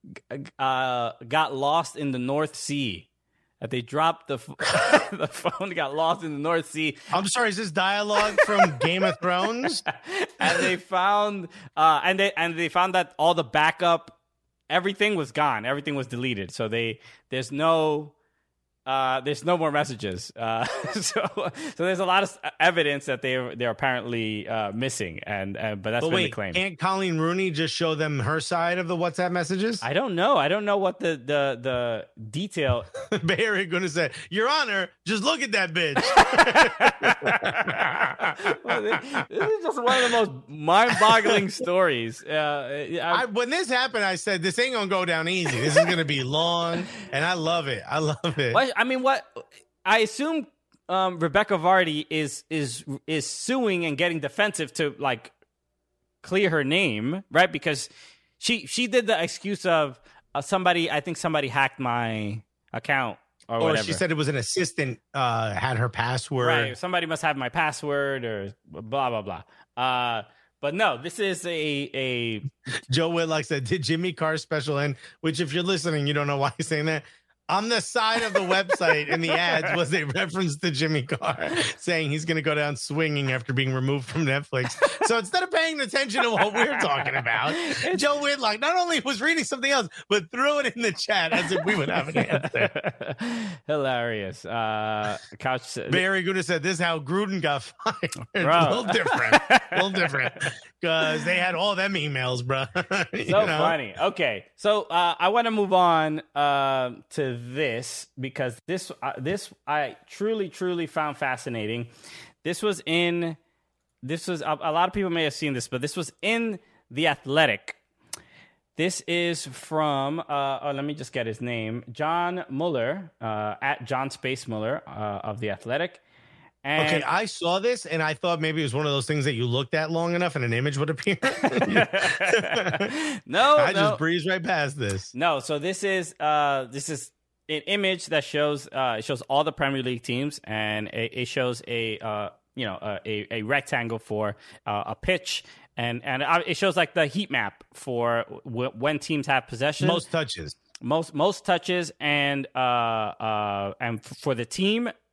got lost in the North Sea. That they dropped the phone got lost in the North Sea. I'm sorry, is this dialogue from Game of Thrones? And they found they found that all the backup, everything was gone. Everything was deleted. So there's no more messages. So there's a lot of evidence that they're apparently missing, but that's been the claim. Can't Colleen Rooney just show them her side of the WhatsApp messages? I don't know. I don't know what the detail. Barry going to say, Your Honor, just look at that bitch. Well, this is just one of the most mind-boggling stories. When this happened, I said, this ain't going to go down easy. This is going to be long, and I love it. I mean, what I assume Rebecca Vardy is suing and getting defensive to like clear her name, right? Because she did the excuse of somebody hacked my account or whatever. She said it was an assistant had her password. Right, somebody must have my password or blah blah blah. But no, this is a Joe Whitlock said, did Jimmy Carr's special end? Which, if you're listening, you don't know why he's saying that. On the side of the website in the ads was a reference to Jimmy Carr saying he's going to go down swinging after being removed from Netflix. So instead of paying attention to what we're talking about, Joe Whitlock not only was reading something else, but threw it in the chat as if we would have an answer. Hilarious. Couch Barry Gouda said, this is how Gruden got fired. A little different. Because they had all them emails, bro. Funny. Okay, so I want to move on to this because this I truly found fascinating. This was a lot of people may have seen this, but this was in The Athletic. This is from let me just get his name, John Mueller at John Space Mueller of The Athletic. And okay, I saw this and I thought maybe it was one of those things that you looked at long enough and an image would appear. I just breezed right past this. No, so this is an image that shows all the Premier League teams, and it shows a rectangle for a pitch, and it shows like the heat map for when teams have possession, most touches, and for the team.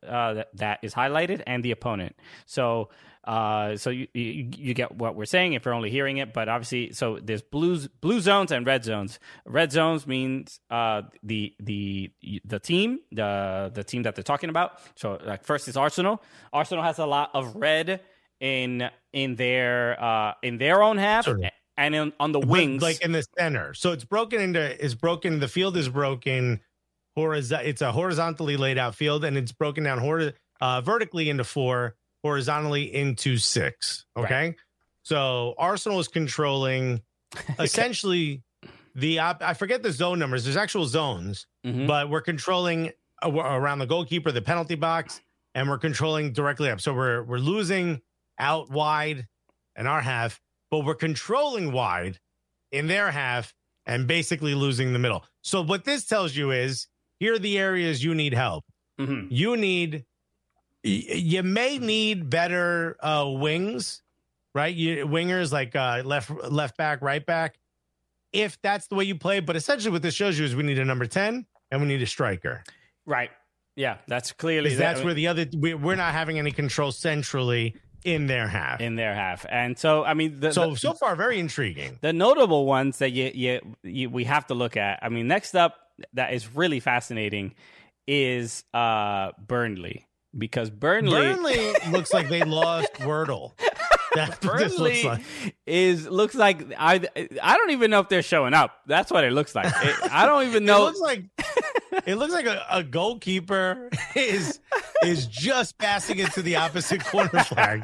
that is highlighted and the opponent. So you get what we're saying if you're only hearing it, but obviously, so there's blue zones and red zones. Red zones means the team that they're talking about. So like first is Arsenal. Arsenal has a lot of red in their own half. Sort of. And on the wings, like in the center. So it's broken. The field is broken. It's a horizontally laid out field, and it's broken down vertically into 4, horizontally into 6. Okay. Right. So Arsenal is controlling essentially I forget the zone numbers. There's actual zones, but we're controlling around the goalkeeper, the penalty box, and we're controlling directly up. So we're losing out wide in our half, but we're controlling wide in their half and basically losing the middle. So what this tells you is, here are the areas you need help. You may need better wings, right? Wingers like left back, right back, if that's the way you play. But essentially what this shows you is we need a number 10 and we need a striker. Right. Yeah, that's clearly. That's where we're not having any control centrally in their half. And so, I mean, so far, very intriguing. The notable ones that we have to look at. I mean, next up, that is really fascinating is Burnley, because Burnley looks like they lost Wordle. That's what this looks like. Looks like I don't even know if they're showing up. That's what it looks like. I don't even know. It looks like a goalkeeper is just passing it to the opposite corner flag.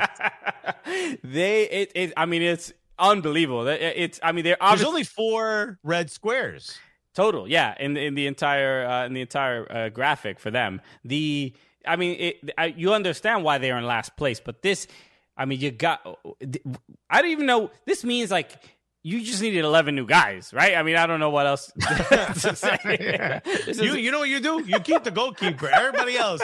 I mean, it's unbelievable. There's only 4 red squares total. Yeah, in the entire graphic for them. You understand why they're in last place, but this, I mean, I don't even know. This means like you just needed 11 new guys, right? I mean, I don't know what else to say. Yeah. You know what you do? You keep the goalkeeper. Everybody else.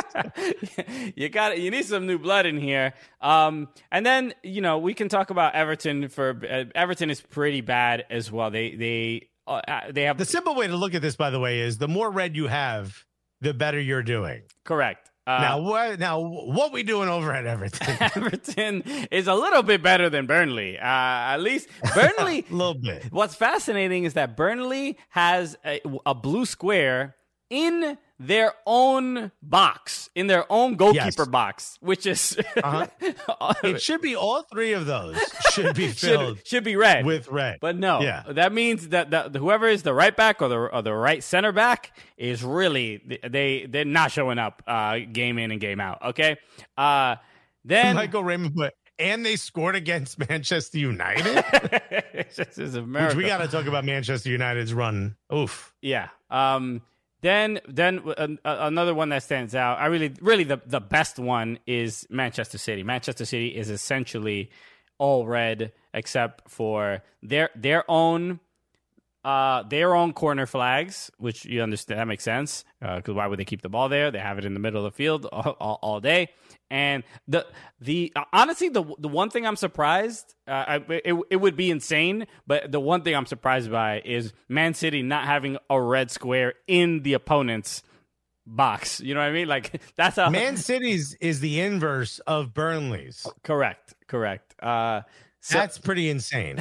You need some new blood in here. And then, we can talk about Everton. Everton is pretty bad as well. They have the simple way to look at this, by the way, is the more red you have, the better you're doing. Correct. Now what we doing over at Everton? Everton is a little bit better than Burnley. At least Burnley. A little bit. What's fascinating is that Burnley has a blue square in their own box, in their own goalkeeper box, which is it should be all 3 of those should be filled should be red with red. But no, that means that whoever is the right back or the right center back is really they're not showing up game in and game out. Okay, then Michael Raymond put, and they scored against Manchester United. This is a miracle. Which we got to talk about Manchester United's run. Oof. Yeah. Then another one that stands out, really the best one is Manchester City. Manchester City is essentially all red except for their own corner flags, which you understand, that makes sense, because why would they keep the ball there? They have it in the middle of the field all day. And honestly, the one thing I'm surprised, it would be insane, but the one thing I'm surprised by is Man City not having a red square in the opponent's box. You know what I mean? Like, that's how Man City's is the inverse of Burnley's. Correct. So, that's pretty insane.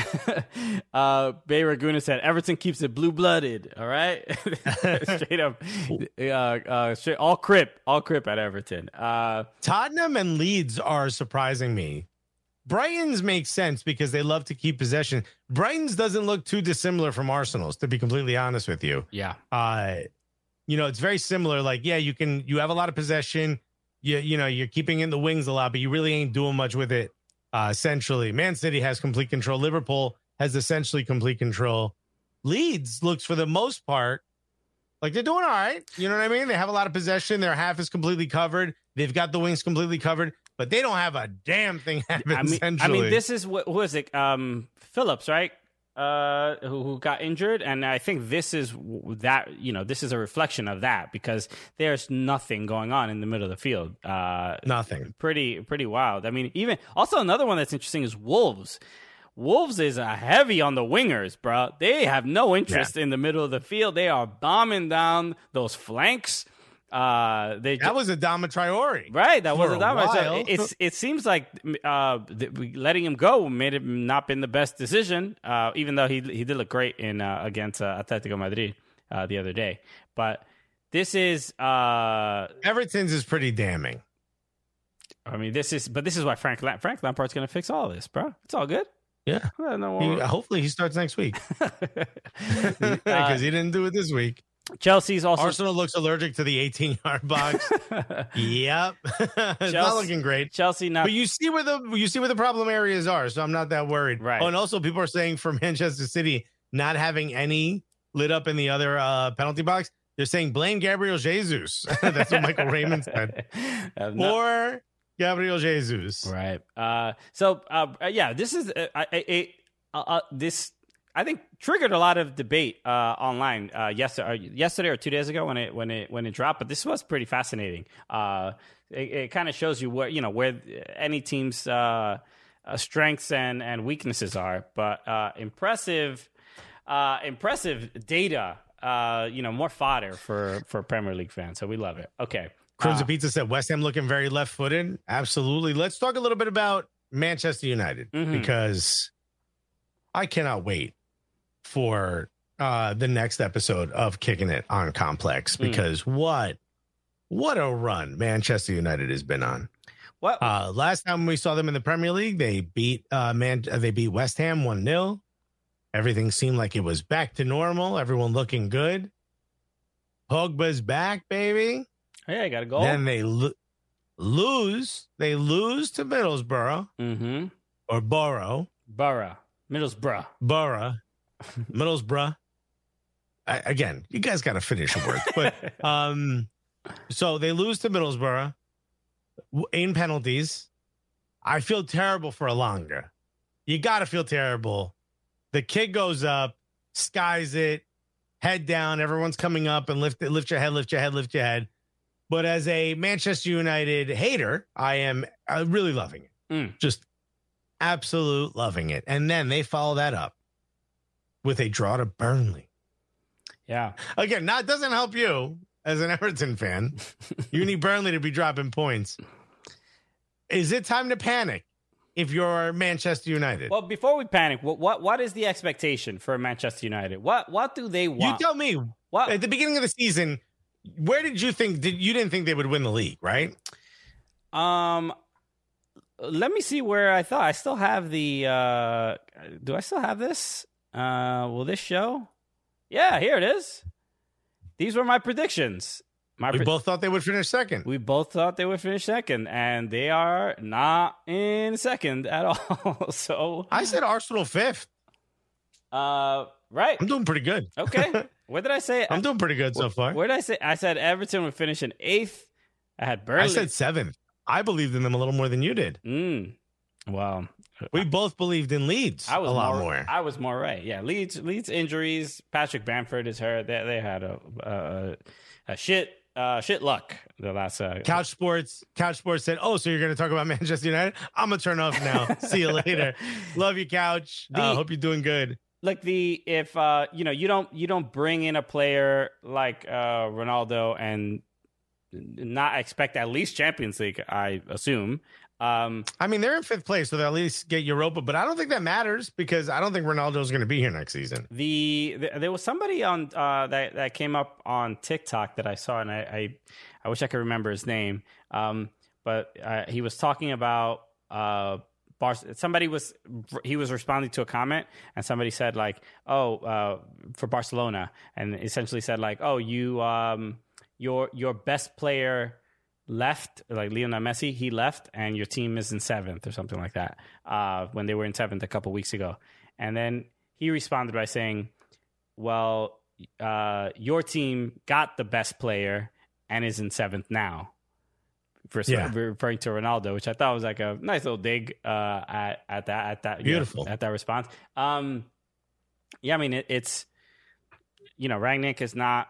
Bay Raguna said Everton keeps it blue-blooded. All right, straight up, all crip at Everton. Tottenham and Leeds are surprising me. Brighton's makes sense because they love to keep possession. Brighton's doesn't look too dissimilar from Arsenal's, to be completely honest with you. Yeah. It's very similar. Like, yeah, you have a lot of possession. You're keeping in the wings a lot, but you really ain't doing much with it. Essentially, Man City has complete control. Liverpool has essentially complete control. Leeds looks, for the most part, like they're doing all right. You know what I mean? They have a lot of possession. Their half is completely covered. They've got the wings completely covered, but they don't have a damn thing happen. Essentially, this is who was it? Phillips, right? Who got injured, and I think this is that. This is a reflection of that, because there's nothing going on in the middle of the field. Nothing. Pretty wild. I mean, even also another one that's interesting is Wolves. Wolves is heavy on the wingers, bro. They have no interest in the middle of the field. They are bombing down those flanks. That was Adama Traore. Right, that was for a Adama. while. So it seems like letting him go made it not been the best decision, even though he did look great in against Atletico Madrid the other day. But this is Everton's is pretty damning. I mean, this is why Frank Lampard's going to fix all of this, bro. It's all good. Yeah. Hopefully he starts next week because he didn't do it this week. Chelsea's also Arsenal looks allergic to the 18-yard box. Yep, it's not looking great. Chelsea not, but you see where the problem areas are, so I'm not that worried. Right. Oh, and also people are saying for Manchester City not having any lit up in the other penalty box, they're saying blame Gabriel Jesus. That's what Michael Raymond said. Or Gabriel Jesus. Right. This is this. I think triggered a lot of debate online yesterday or 2 days ago when it dropped. But this was pretty fascinating. It kind of shows you where any team's strengths and weaknesses are. But impressive data. More fodder for Premier League fans. So we love it. Okay. Crimson Pizza said West Ham looking very left-footed. Absolutely. Let's talk a little bit about Manchester United because I cannot wait for the next episode of Kicking It on Complex because what a run Manchester United has been on. What last time we saw them in the Premier League, they beat West Ham 1-0. Everything seemed like it was back to normal. Everyone looking good. Pogba's back, baby. Hey, I got a goal. Then they lose. They lose to Middlesbrough or Middlesbrough. Again, you guys got to finish your work. But so they lose to Middlesbrough in penalties. I feel terrible for Elanga. You got to feel terrible. The kid goes up, skies it, head down. Everyone's coming up and lift your head. But as a Manchester United hater, I am really loving it. Just absolute loving it. And then they follow that up with a draw to Burnley. Yeah. Again, that doesn't help you as an Everton fan. You need Burnley to be dropping points. Is it time to panic if you're Manchester United? Well, before we panic, what is the expectation for Manchester United? What do they want? You tell me. What? At the beginning of the season, where did you think? You didn't think they would win the league, right? Let me see where I thought. I still have the. Do I still have this? Will this show? Yeah, here it is. These were my predictions. We both thought they would finish second. We both thought they would finish second, and they are not in second at all. So I said Arsenal fifth. Right. I'm doing pretty good. Okay. What did I say? I'm doing pretty good so far. What did I say? I said Everton would finish in eighth. I had Burnley. I said seventh. I believed in them a little more than you did. Well, we both believed in Leeds a lot more. I was more right. Yeah, Leeds injuries. Patrick Bamford is hurt. They had a shit luck the last. Couch Sports said, "Oh, so you're going to talk about Manchester United? I'm gonna turn off now. See you later. Love you, Couch. Hope you're doing good." Like if you don't bring in a player like Ronaldo and not expect at least Champions League, I assume. I mean, they're in fifth place, so they'll at least get Europa, but I don't think that matters because I don't think Ronaldo's going to be here next season. There was somebody on that came up on TikTok that I saw, and I wish I could remember his name. But he was talking about he was responding to a comment, and somebody said like, "Oh, for Barcelona," and essentially said like, "Oh, your best player left, like Lionel Messi, he left, and your team is in seventh or something like that." When they were in seventh a couple weeks ago, and then he responded by saying, "Well, your team got the best player and is in seventh now." Referring to Ronaldo, which I thought was like a nice little dig at that beautiful at that response. I mean it's Rangnick is not.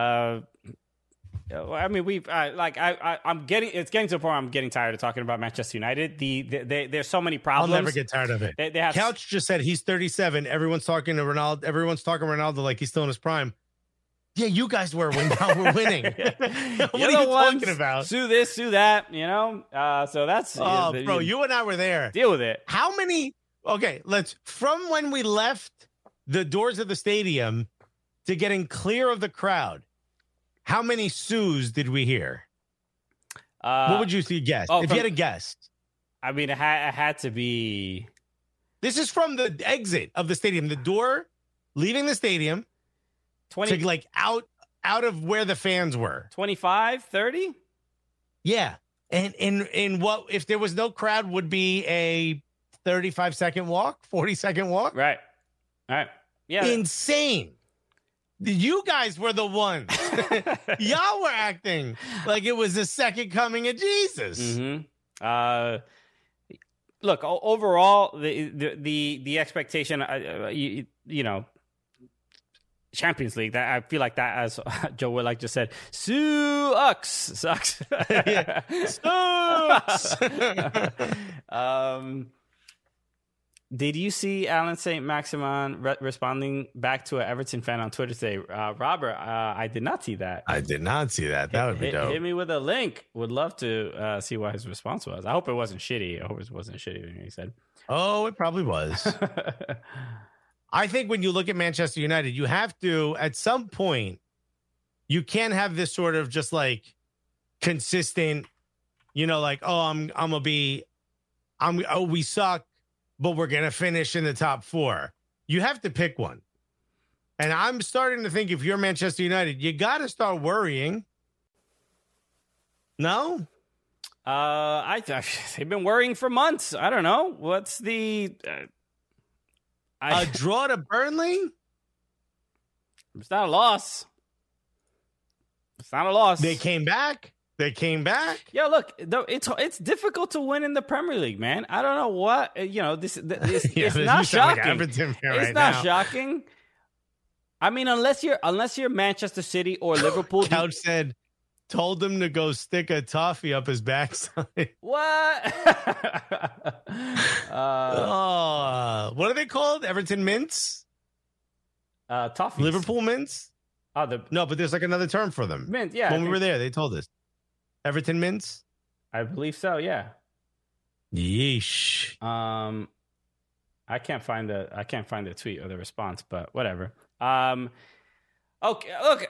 I mean, it's getting to a point where I'm getting tired of talking about Manchester United. There's so many problems. I'll never get tired of it. They have Couch just said he's 37. Everyone's talking to Ronaldo. Everyone's talking Ronaldo like he's still in his prime. Yeah, you guys were when now we're winning. What are you talking about? Sue this, sue that, So that's bro, you and I were there. Deal with it. How many? Okay, from when we left the doors of the stadium to getting clear of the crowd, how many sues did we hear? What would you guess? If you had a guess. I mean, it had to be. This is from the exit of the stadium, the door leaving the stadium 20, to like out of where the fans were. 25, 30? Yeah. And in what, if there was no crowd, would be a 35-second walk, 40-second walk? Right. All right. Yeah. Insane. You guys were the ones. Y'all were acting like it was the second coming of Jesus. Mm-hmm. Look, overall, the expectation, Champions League. That I feel like that, as Joe Willock just said, sucks. Yeah. Sucks. Did you see Alan St. Maximin responding back to an Everton fan on Twitter today? Robert, I did not see that. I did not see that. That would be dope. Hit me with a link. Would love to see what his response was. I hope it wasn't shitty. I hope it wasn't shitty, he said. Oh, it probably was. I think when you look at Manchester United, you have to, at some point, you can't have this sort of just like consistent, like, we suck, but we're going to finish in the top 4. You have to pick one. And I'm starting to think if you're Manchester United, you got to start worrying. No? They've been worrying for months. I don't know. What's the... a draw to Burnley? It's not a loss. It's not a loss. They came back. Yeah, look, it's difficult to win in the Premier League, man. I don't know what this it's not shocking. Like it's not shocking. I mean, unless you're Manchester City or Liverpool. Couch said, told him to go stick a toffee up his backside. What? What are they called? Everton mints? Toffees. Liverpool mints? No, but there's like another term for them. Mint, yeah. When we were there, they told us. Everton mints? I believe so, yeah. Yeesh. I can't find the tweet or the response, but whatever. Okay, look,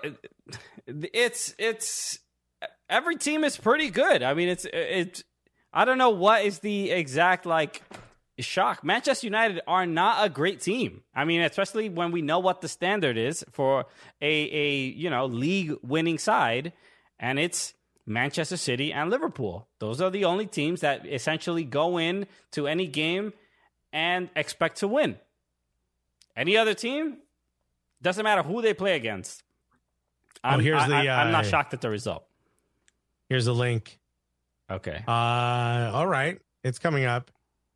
it's every team is pretty good. I mean, it's I don't know what is the exact shock. Manchester United are not a great team. I mean, especially when we know what the standard is for a league winning side, and it's Manchester City and Liverpool. Those are the only teams that essentially go in to any game and expect to win. Any other team, doesn't matter who they play against. I'm not shocked at the result. Here's the link. Okay. All right. It's coming up.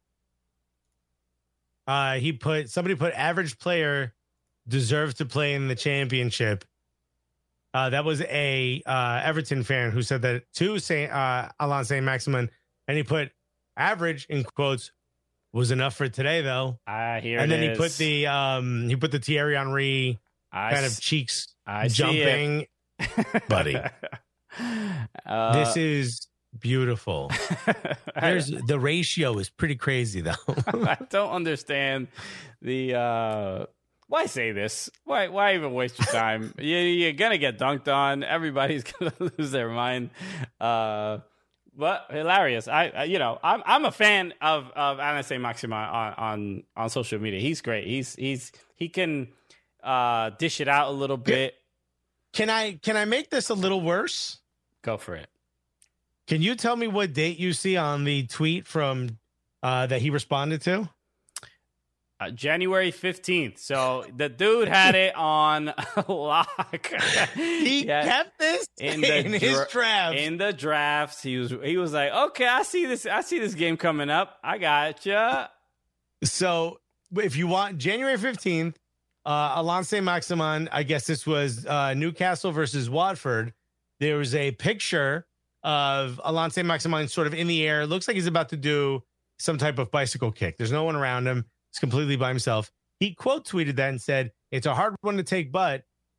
Somebody put average player deserves to play in the championship. That was a Everton fan who said that to Alain St. Maximin, and he put average in quotes was enough for today though. He put the Thierry Henry kind of cheeks jumping, buddy. This is beautiful. The ratio is pretty crazy though. I don't understand the. Why say this? Why even waste your time? You're gonna get dunked on. Everybody's gonna lose their mind. But hilarious. I'm a fan of Alain St. Maximin on social media. He's great. He can dish it out a little bit. Can I make this a little worse? Go for it. Can you tell me what date you see on the tweet from that he responded to? January 15th. So the dude had it on lock. He kept this in his drafts. In the drafts, he was like, okay, I see this game coming up. I gotcha. So if you want January 15th, Alain St. Maximin, I guess this was Newcastle versus Watford. There was a picture of Alain St. Maximin sort of in the air. It looks like he's about to do some type of bicycle kick. There's no one around him. He's completely by himself. He quote tweeted that and said, "It's a hard one to take, but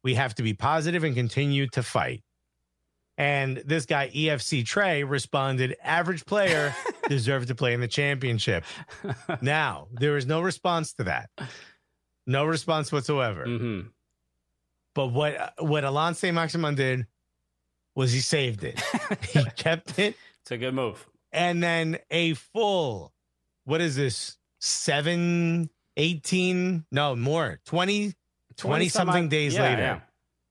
We have to be positive and continue to fight. And this guy, EFC Trey, responded, average player deserved to play in the championship. Now, there is no response to that. No response whatsoever. Mm-hmm. But what Alonso Maximin did was he saved it. He kept it. It's a good move. And then a full, what is this, 20 something days later,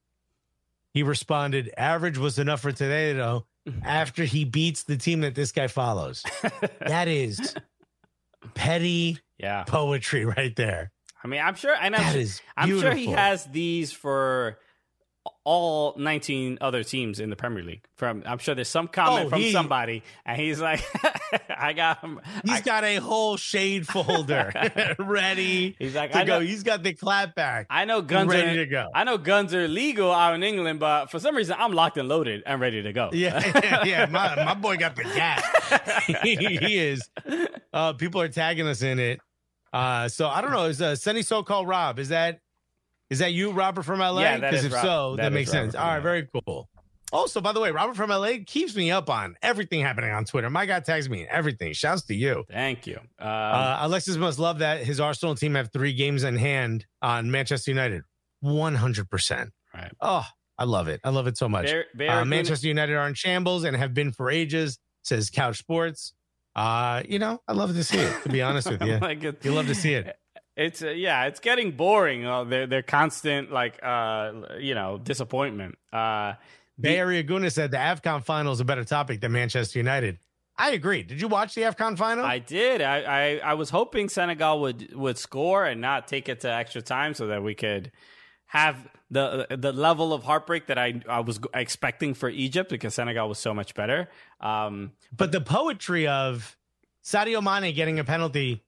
he responded, average was enough for today, though, after he beats the team that this guy follows. That is petty poetry right there. I mean, I'm sure, and I'm sure he has these for all 19 other teams in the Premier League. I'm sure there's some comment from somebody, and he's like, I got him. He's got a whole shade folder ready. He's like, to go. He's got the clapback. I know guns ready to go. I know guns are legal out in England, but for some reason, I'm locked and loaded and ready to go. Yeah. My boy got the gas. He is. People are tagging us in it. So I don't know. Is Sunny So-Called Rob? Is that you, Robert from LA? Yeah, because if so, that makes sense. All right, very cool. Also, by the way, Robert from LA keeps me up on everything happening on Twitter. My guy tags me in everything. Shouts to you. Thank you. Alexis must love that his Arsenal team have 3 games in hand on Manchester United. 100%. Right. Oh, I love it. I love it so much. Manchester United are in shambles and have been for ages, says Couch Sports. I love to see it, to be honest with you. You love to see it. It's it's getting boring. Their constant disappointment. Bay Area Guna said the AFCON final is a better topic than Manchester United. I agree. Did you watch the AFCON final? I did. I was hoping Senegal would score and not take it to extra time so that we could have the level of heartbreak that I was expecting for Egypt, because Senegal was so much better. But the poetry of Sadio Mane getting a penalty,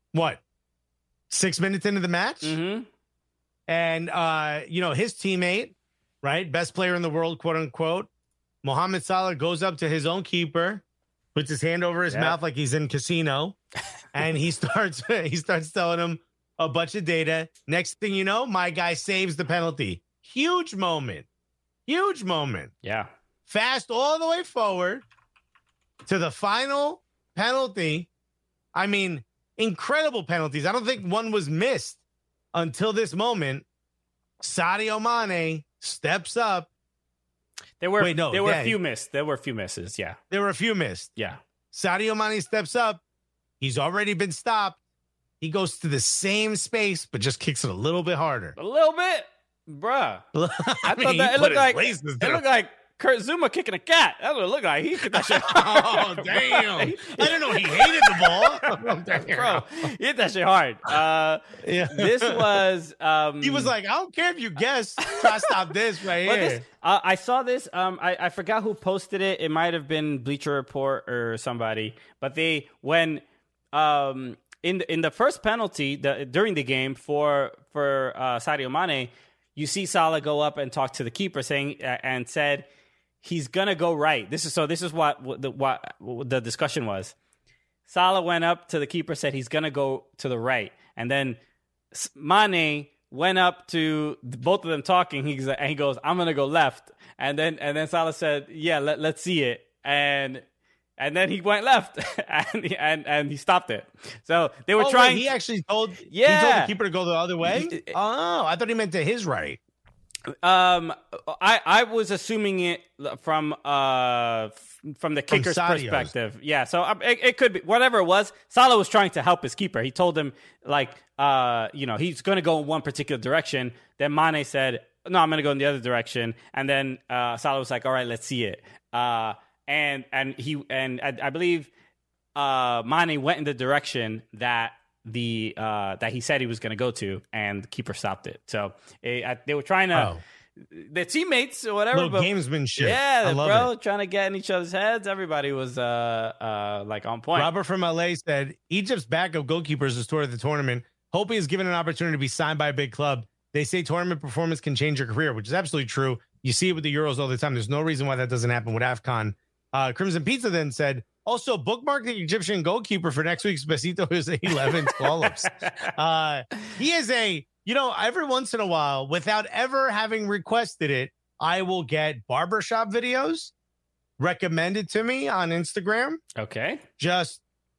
6 minutes into the match? Mm-hmm. And, his teammate, right, best player in the world, quote unquote, Mohamed Salah goes up to his own keeper, puts his hand over his mouth like he's in casino, and he starts telling him a bunch of data. Next thing you know, my guy saves the penalty. Huge moment. Yeah. Fast all the way forward to the final penalty. I mean, incredible penalties. I don't think one was missed until this moment. Sadio Mane steps up. There were a few missed. There were a few misses. Yeah. There were a few missed. Yeah. Sadio Mane steps up. He's already been stopped. He goes to the same space, but just kicks it a little bit harder. A little bit, bruh. I thought that it looked like Kurt Zuma kicking a cat. That's what it looked like. He hit that shit. Oh, damn. I didn't know he hated the ball. Bro, he hit that shit hard. This was... he was like, I don't care if you guess. Try to stop this right here. I saw this. I forgot who posted it. It might have been Bleacher Report or somebody. But when in the first penalty during the game for Sadio Mane, you see Salah go up and talk to the keeper and said he's gonna go right. This is what the discussion was. Salah went up to the keeper, said he's gonna go to the right, and then Mane went up to both of them talking. And he goes, I'm gonna go left, and then Salah said, yeah, let's see it, and then he went left, and he stopped it. So they were trying. He actually told the keeper to go the other way. Oh, I thought he meant to his right. I was assuming it from the kicker's perspective. Yeah, so it could be whatever it was. Salah was trying to help his keeper. He told him he's going to go in one particular direction. Then Mane said, "No, I'm going to go in the other direction." And then Salah was like, "All right, let's see it." And I believe Mane went in the direction that that he said he was going to go to, and the keeper stopped it. So they were trying to their teammates or whatever. Little gamesmanship. Yeah, bro, trying to get in each other's heads. Everybody was on point. Robert from LA said Egypt's backup goalkeepers is toward the tournament. Hope he is given an opportunity to be signed by a big club. They say tournament performance can change your career, which is absolutely true. You see it with the Euros all the time. There's no reason why that doesn't happen with AFCON. Crimson Pizza then said, also bookmark the Egyptian goalkeeper for next week's Besito is 11 call-ups. He is a every once in a while, without ever having requested it, I will get barbershop videos recommended to me on Instagram. Okay. Just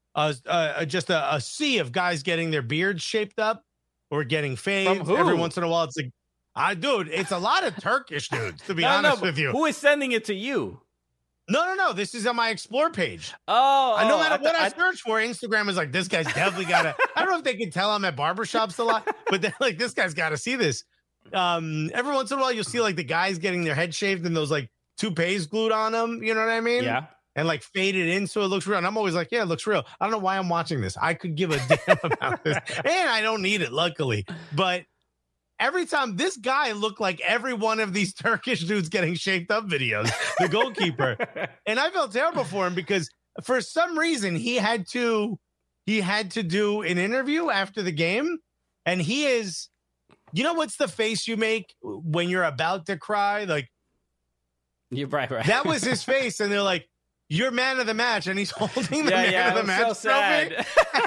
a sea of guys getting their beards shaped up or getting fades. From who? Every once in a while, it's like, it's a lot of Turkish dudes, to be honest with you. Who is sending it to you? No. This is on my Explore page. Oh, no matter what I search for, Instagram is like, this guy's definitely got to. I don't know if they can tell I'm at barbershops a lot, but they're like, this guy's got to see this. Every once in a while, you'll see like the guys getting their head shaved and those like toupees glued on them. You know what I mean? Yeah. And like faded in so it looks real. And I'm always like, yeah, it looks real. I don't know why I'm watching this. I could give a damn about this. And I don't need it, luckily. But every time this guy looked like every one of these Turkish dudes getting shaped up videos, the goalkeeper. And I felt terrible for him because for some reason he had to do an interview after the game. And he is, what's the face you make when you're about to cry? Like, you're right. That was his face. And they're like, you're man of the match, and he's holding the man of the match so trophy.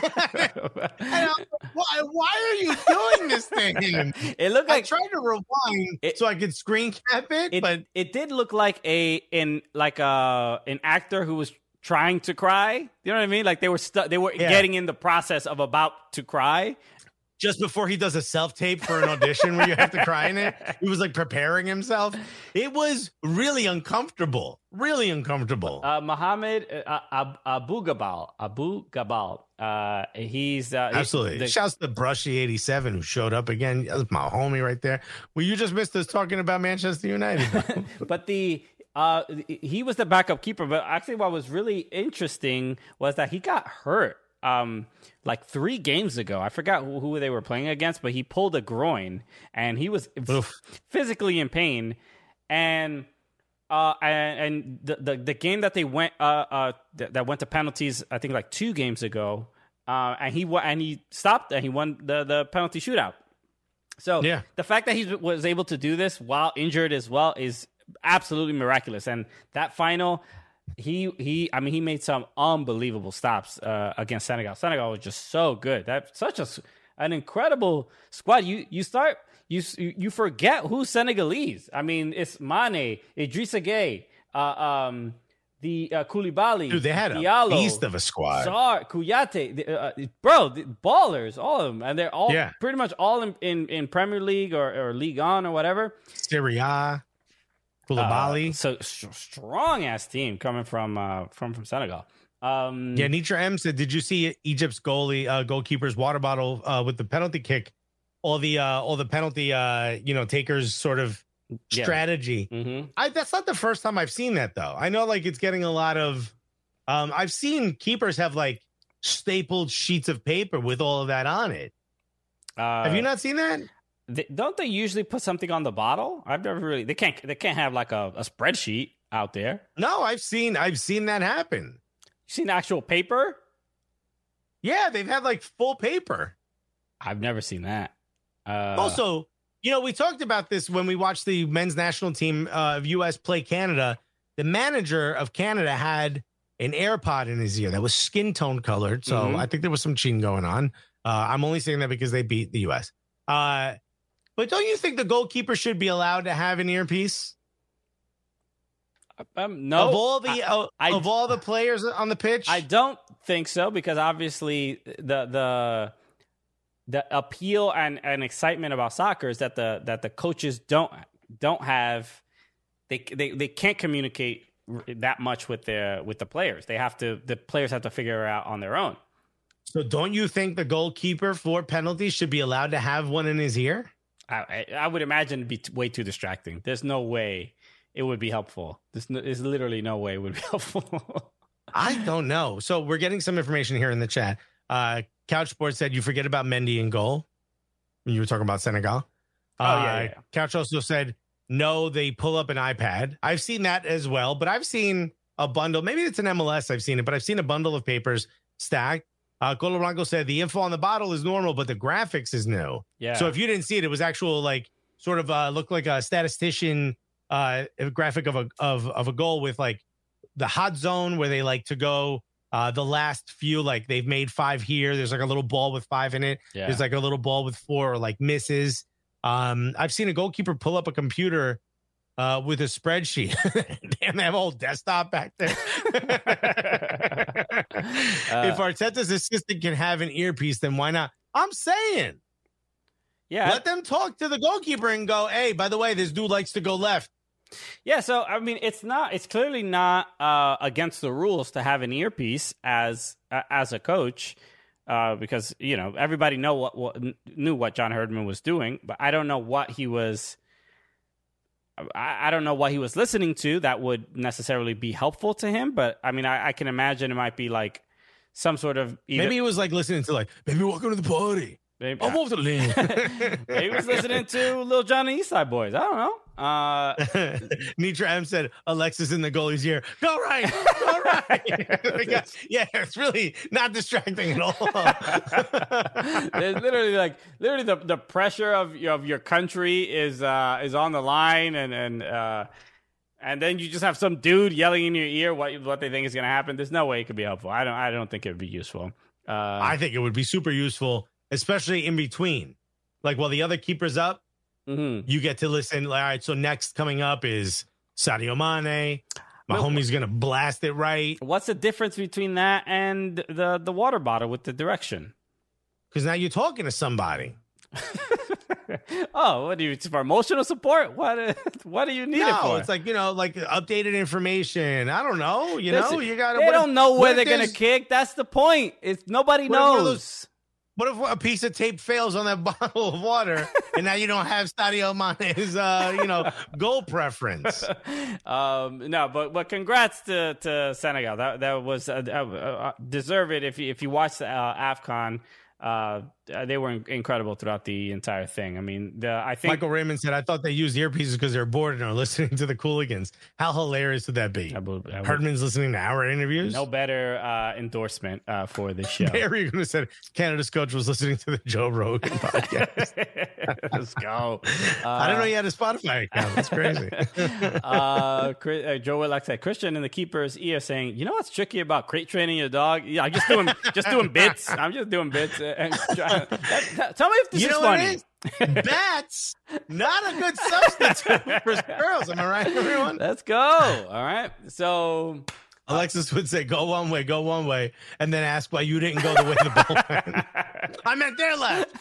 And I'm like, why are you doing this thing? It looked like I tried to rewind so I could screen cap it, but it did look like an actor who was trying to cry. You know what I mean? Like they were getting in the process of about to cry. Just before he does a self-tape for an audition where you have to cry in it, he was like preparing himself. It was really uncomfortable. Mohamed Abu Gabal. He's absolutely. Shouts to Brushy 87 who showed up again. That was my homie right there. Well, you just missed us talking about Manchester United. But he was the backup keeper. But actually, what was really interesting was that he got hurt. Like 3 games ago, I forgot who they were playing against, but he pulled a groin and he was physically in pain. And the game that they went that went to penalties, I think like 2 games ago, and he stopped and he won the penalty shootout. So the fact that he was able to do this while injured as well is absolutely miraculous. And that final. He made some unbelievable stops against Senegal. Senegal was just so good. That's such an incredible squad. You forget who's Senegalese. I mean, it's Mane, Idrissa Gueye, the Koulibaly. Dude, they had Diallo, a beast of a squad. Sarr, Kouyaté, the ballers, all of them, and they're all pretty much all in Premier League or Ligue 1 or whatever. Serie A. Koulibaly. So strong ass team coming from Senegal. Nitra M said, "Did you see Egypt's goalkeeper's water bottle with the penalty kick? All the penalty takers sort of strategy. Mm-hmm. That's not the first time I've seen that though. I know like it's getting a lot of. I've seen keepers have like stapled sheets of paper with all of that on it. Have you not seen that? Don't they usually put something on the bottle? I've never really. They can't have like a spreadsheet out there. No, I've seen that happen. You seen actual paper? Yeah, they've had like full paper. I've never seen that. Also, we talked about this when we watched the men's national team of U.S. play Canada. The manager of Canada had an AirPod in his ear that was skin tone colored. So I think there was some cheating going on. I'm only saying that because they beat the U.S. But don't you think the goalkeeper should be allowed to have an earpiece? No. Of all the players on the pitch, I don't think so, because obviously the appeal and excitement about soccer is that the coaches don't have they can't communicate that much with the players. The players have to figure it out on their own. So don't you think the goalkeeper for penalties should be allowed to have one in his ear? I would imagine it'd be way too distracting. There's no way it would be helpful. There's literally no way it would be helpful. I don't know. So we're getting some information here in the chat. Couch Sports said you forget about Mendy in goal when you were talking about Senegal. Yeah. Couch also said, no, they pull up an iPad. I've seen that as well, but I've seen a bundle. Maybe it's an MLS. I've seen it, but I've seen a bundle of papers stacked. Colo Blanco said the info on the bottle is normal, but the graphics is new. Yeah. So if you didn't see it, it was actual like sort of looked like a statistician graphic of a goal with like the hot zone where they like to go The last few, like they've made 5 here. There's like a little ball with 5 in it. Yeah. There's like a little ball with 4 or like misses. I've seen a goalkeeper pull up a computer with a spreadsheet. Damn, they have a whole desktop back there. If Arteta's assistant can have an earpiece, then why not? I'm saying. Yeah. Let them talk to the goalkeeper and go, hey, by the way, this dude likes to go left. Yeah, so I mean, it's clearly not against the rules to have an earpiece as a coach, because everybody knew what John Herdman was doing, but I don't know what he was. I don't know what he was listening to that would necessarily be helpful to him, but I mean, I can imagine it might be like some sort of maybe he was like listening to like, baby, welcome to the party. Maybe, I'm off the lane. Maybe he was listening to Lil Jon and East Side Boys. I don't know. Nitra M said, Alexis in the goalie's ear. Go right. Yeah, it's really not distracting at all. There's literally the pressure of your country is on the line, and then you just have some dude yelling in your ear what they think is going to happen. There's no way it could be helpful. I don't think it would be useful. I think it would be super useful, especially in between. Like while the other keeper's up, you get to listen. All right, so next coming up is Sadio Mane. My homie's going to blast it right. What's the difference between that and the water bottle with the direction? Because now you're talking to somebody. Oh, what do you for emotional support? What do you need it for? It's like like updated information. I don't know. You got. They don't know where they're gonna kick. That's the point. It's nobody knows. What if a piece of tape fails on that bottle of water, and now you don't have Sadio Mane's goal preference? No, but congrats to Senegal. That was deserve it. If you watch the AFCON. They were incredible throughout the entire thing. I mean, I think Michael Raymond said, I thought they used earpieces because they're bored and are listening to the Cooligans. How hilarious would that be? Herdman's listening to our interviews. No better endorsement for the show. Barry going to say Canada's coach was listening to the Joe Rogan podcast. Let's go. I didn't know you had a Spotify account. That's crazy. Joe Willock said, Christian in the keeper's ear saying, you know what's tricky about crate training your dog? Yeah, I'm just doing bits. I'm just doing bits. And tell me if this is funny. Bats, not a good substitute for squirrels. Am I right, everyone? Let's go. All right. So Alexis would say, go one way, and then ask why you didn't go the way the ball went. I meant their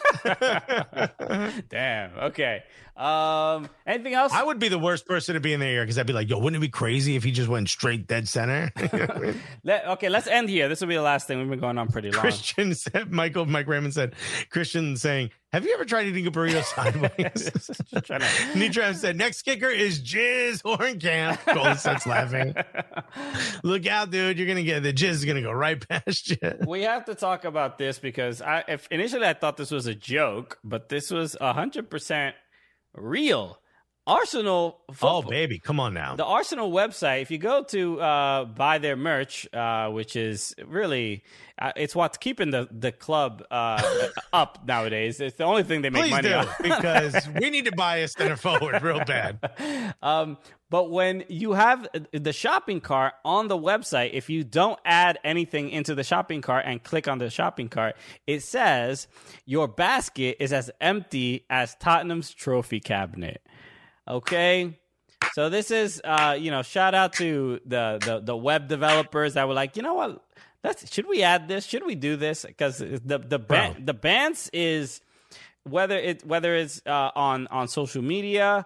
left. Damn. Okay. Anything else? I would be the worst person to be in the air because I'd be like, yo, wouldn't it be crazy if he just went straight dead center? Okay, let's end here. This will be the last thing. We've been going on pretty long. Christian said, Mike Raymond said, Christian saying, have you ever tried eating a burrito sideways? Nitra said, next kicker is Jizz Hornkamp. Golden starts laughing. Look out, dude. You're going to get the Jizz is going to go right past you. We have to talk about this because initially I thought this was a joke, but this was 100% real. Arsenal football. Oh, baby. Come on now. The Arsenal website, if you go to buy their merch, which is really, it's what's keeping the club up nowadays. It's the only thing they make money on. Because we need to buy a center forward real bad. But when you have the shopping cart on the website, if you don't add anything into the shopping cart and click on the shopping cart, it says your basket is as empty as Tottenham's trophy cabinet. Okay, so this is, shout out to the web developers that were like, you know what, should we add this? Should we do this? Because the bands is whether it's on social media,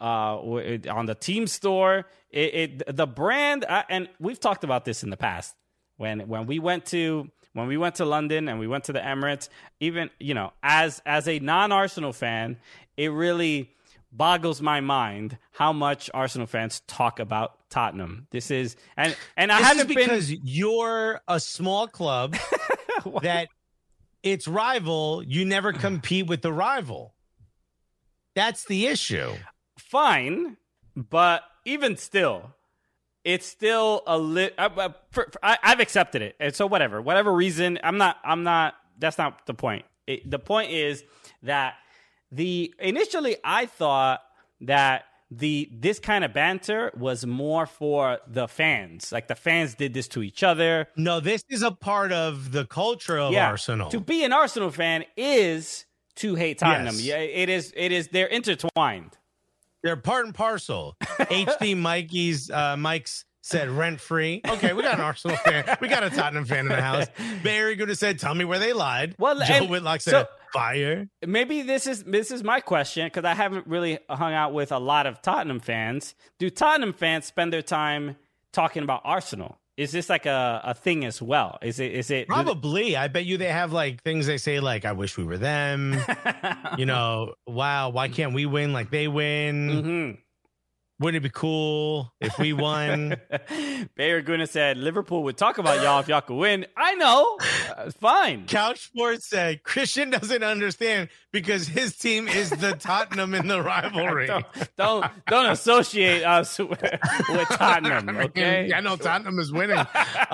on the team store, the brand, and we've talked about this in the past when we went to London and we went to the Emirates. Even as a non-Arsenal fan, it really boggles my mind how much Arsenal fans talk about Tottenham. This is and I haven't been because you're a small club that its rival, you never compete with the rival. That's the issue. Fine, but even still, it's still a I've accepted it, and so whatever reason, I'm not. That's not the point. The point is that initially I thought that this kind of banter was more for the fans. Like the fans did this to each other. No, this is a part of the culture of Arsenal. To be an Arsenal fan is to hate Tottenham. Yes. Yeah, it is. They're intertwined. They're part and parcel. HD Mike's said rent free. Okay, we got an Arsenal fan. We got a Tottenham fan in the house. Barry Good said, tell me where they lied. Well, Joe Whitlock said, fire. Maybe this is my question, because I haven't really hung out with a lot of Tottenham fans. Do Tottenham fans spend their time talking about Arsenal? Is this like a thing as well? Is it probably? I bet you they have like things they say like, I wish we were them. Wow, why can't we win like they win? Mm-hmm. Wouldn't it be cool if we won? Bayer Guna said, Liverpool would talk about y'all if y'all could win. I know. Fine. Couch Sports said, Christian doesn't understand because his team is the Tottenham in the rivalry. Don't associate us with Tottenham, okay? I know Tottenham is winning.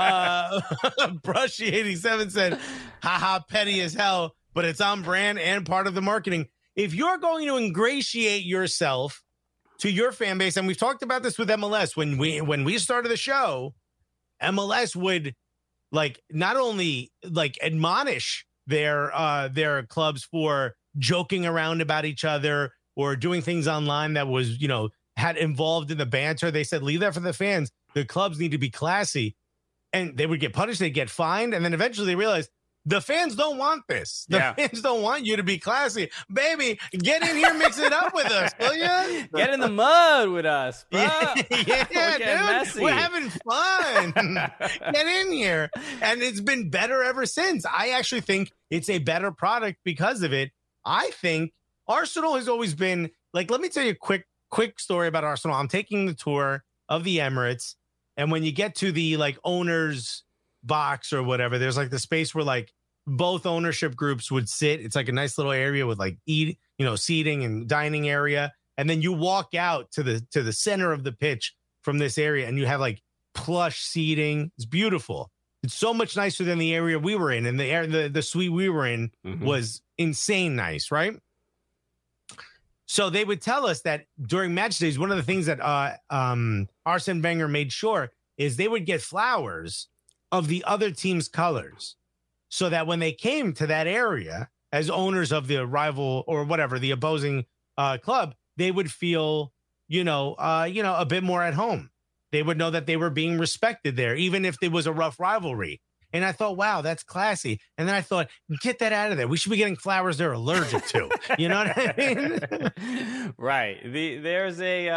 Brushy87 said, haha, petty as hell, but it's on brand and part of the marketing. If you're going to ingratiate yourself to your fan base, and we've talked about this with MLS, when we started the show, MLS would like not only like admonish their clubs for joking around about each other or doing things online that was, had involved in the banter. They said, leave that for the fans. The clubs need to be classy, and they would get punished. They'd get fined. And then eventually they realized the fans don't want this. The fans don't want you to be classy. Baby, get in here, mix it up with us, will you? Get in the mud with us. Bro. Yeah, dude. Messy. We're having fun. Get in here. And it's been better ever since. I actually think it's a better product because of it. I think Arsenal has always been, like, let me tell you a quick story about Arsenal. I'm taking the tour of the Emirates, and when you get to the, like, owner's box or whatever, there's like the space where like both ownership groups would sit. It's like a nice little area with like seating and dining area, and then you walk out to the center of the pitch from this area, and you have like plush seating. It's beautiful. It's so much nicer than the area we were in, and the suite we were in was insane nice, right? So they would tell us that during match days, one of the things that Arsene Wenger made sure is they would get flowers of the other team's colors, so that when they came to that area as owners of the rival or whatever, the opposing club, they would feel, a bit more at home. They would know that they were being respected there, even if there was a rough rivalry. And I thought, wow, that's classy. And then I thought, get that out of there. We should be getting flowers they're allergic to. You know what I mean? Right. There's a,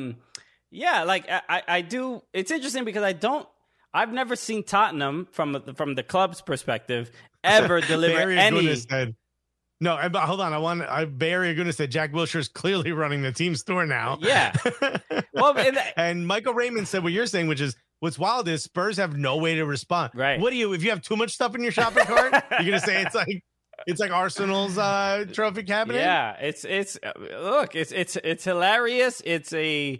I do. It's interesting because I've never seen Tottenham from the club's perspective ever deliver any. No, hold on. Barry Aguna said Jack Wilshere's clearly running the team store now. Yeah. Well, and Michael Raymond said what you're saying, which is what's wild is Spurs have no way to respond. Right. What do you, if you have too much stuff in your shopping cart, you're going to say it's like Arsenal's trophy cabinet? Yeah. It's hilarious. It's a,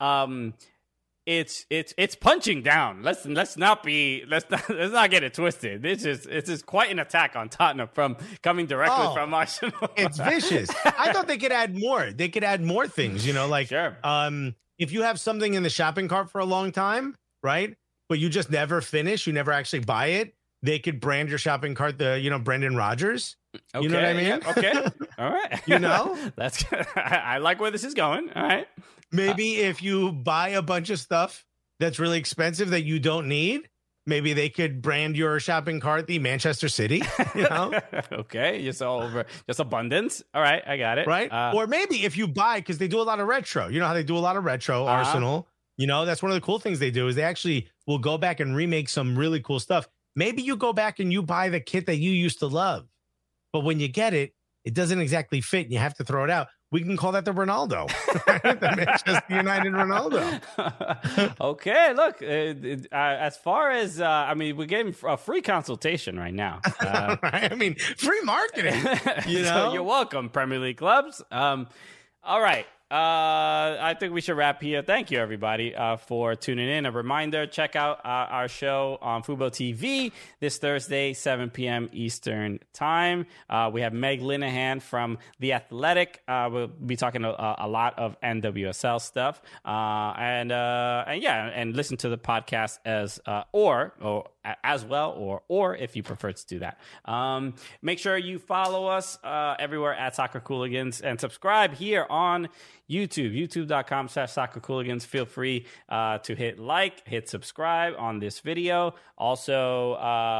it's punching down. Let's not get it twisted. It's just quite an attack on Tottenham from coming directly from Arsenal. It's vicious. I thought they could add more. They could add more things, sure. If you have something in the shopping cart for a long time, right? But you just never finish, you never actually buy it, they could brand your shopping cart Brendan Rodgers. Okay, you know what I mean? Yeah, okay. All right. That's I like where this is going. All right. Maybe if you buy a bunch of stuff that's really expensive that you don't need, maybe they could brand your shopping cart the Manchester City, Okay, just abundance. All right, I got it. Right? Or maybe if you buy, because they do a lot of retro. You know how they do a lot of retro, Arsenal. That's one of the cool things they do is they actually will go back and remake some really cool stuff. Maybe you go back and you buy the kit that you used to love, but when you get it, it doesn't exactly fit and you have to throw it out. We can call that the Ronaldo, the Manchester United Ronaldo. Okay, look, as far as, we're getting a free consultation right now. Right? I mean, free marketing, So you're welcome, Premier League clubs. All right. I think we should wrap here. Thank you, everybody, for tuning in. A reminder, check out our show on Fubo TV this Thursday, 7 p.m. Eastern Time. We have Meg Linehan from The Athletic. We'll be talking a lot of NWSL stuff. And listen to the podcast as well, or if you prefer to do that. Make sure you follow us everywhere at Soccer Cooligans and subscribe here on YouTube, youtube.com/soccercooligans. Feel free to hit subscribe on this video. Also,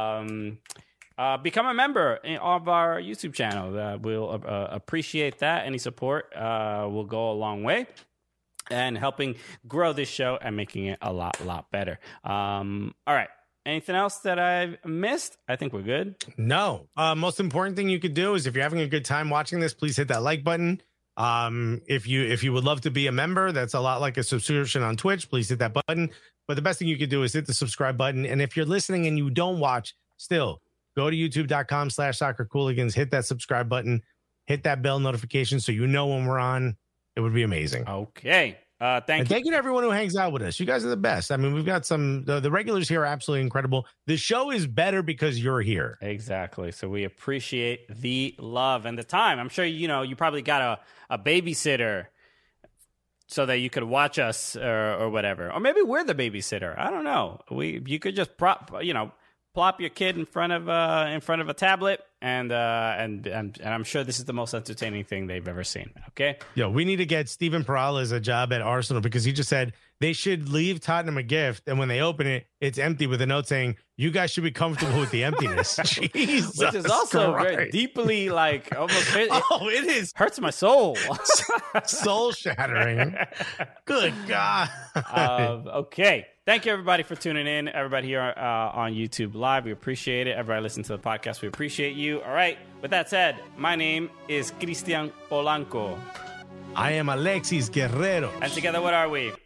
become a member of our YouTube channel. We'll appreciate that. Any support will go a long way and helping grow this show and making it a lot better. All right. Anything else that I've missed? I think we're good. No. Most important thing you could do is if you're having a good time watching this, please hit that like button. If you would love to be a member, that's a lot like a subscription on Twitch. Please hit that button. But the best thing you could do is hit the subscribe button. And if you're listening and you don't watch, still go to youtube.com/soccercooligans, hit that subscribe button, hit that bell notification so you know when we're on. It would be amazing. Okay. Thank you to everyone who hangs out with us. You guys are the best. I mean, we've got the regulars here are absolutely incredible. The show is better because you're here. Exactly. So we appreciate the love and the time. I'm sure, you probably got a babysitter so that you could watch us or whatever. Or maybe we're the babysitter. I don't know. You could just plop your kid in front of a tablet, and I'm sure this is the most entertaining thing they've ever seen. Okay. Yo, we need to get Steven Peralez a job at Arsenal because he just said they should leave Tottenham a gift, and when they open it, it's empty with a note saying, "You guys should be comfortable with the emptiness." Jesus, which is also Christ. very deeply almost. It is hurts my soul. Soul shattering. Good God. Okay. Thank you, everybody, for tuning in. Everybody here on YouTube Live, we appreciate it. Everybody listening to the podcast, we appreciate you. All right. With that said, my name is Cristian Polanco. I am Alexis Guerrero. And together, what are we?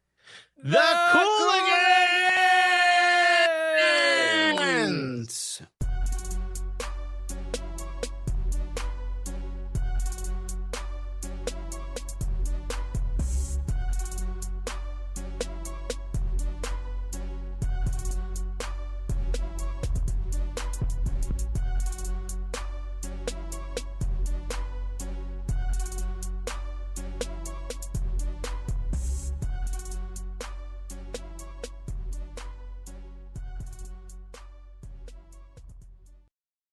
The Cooligans!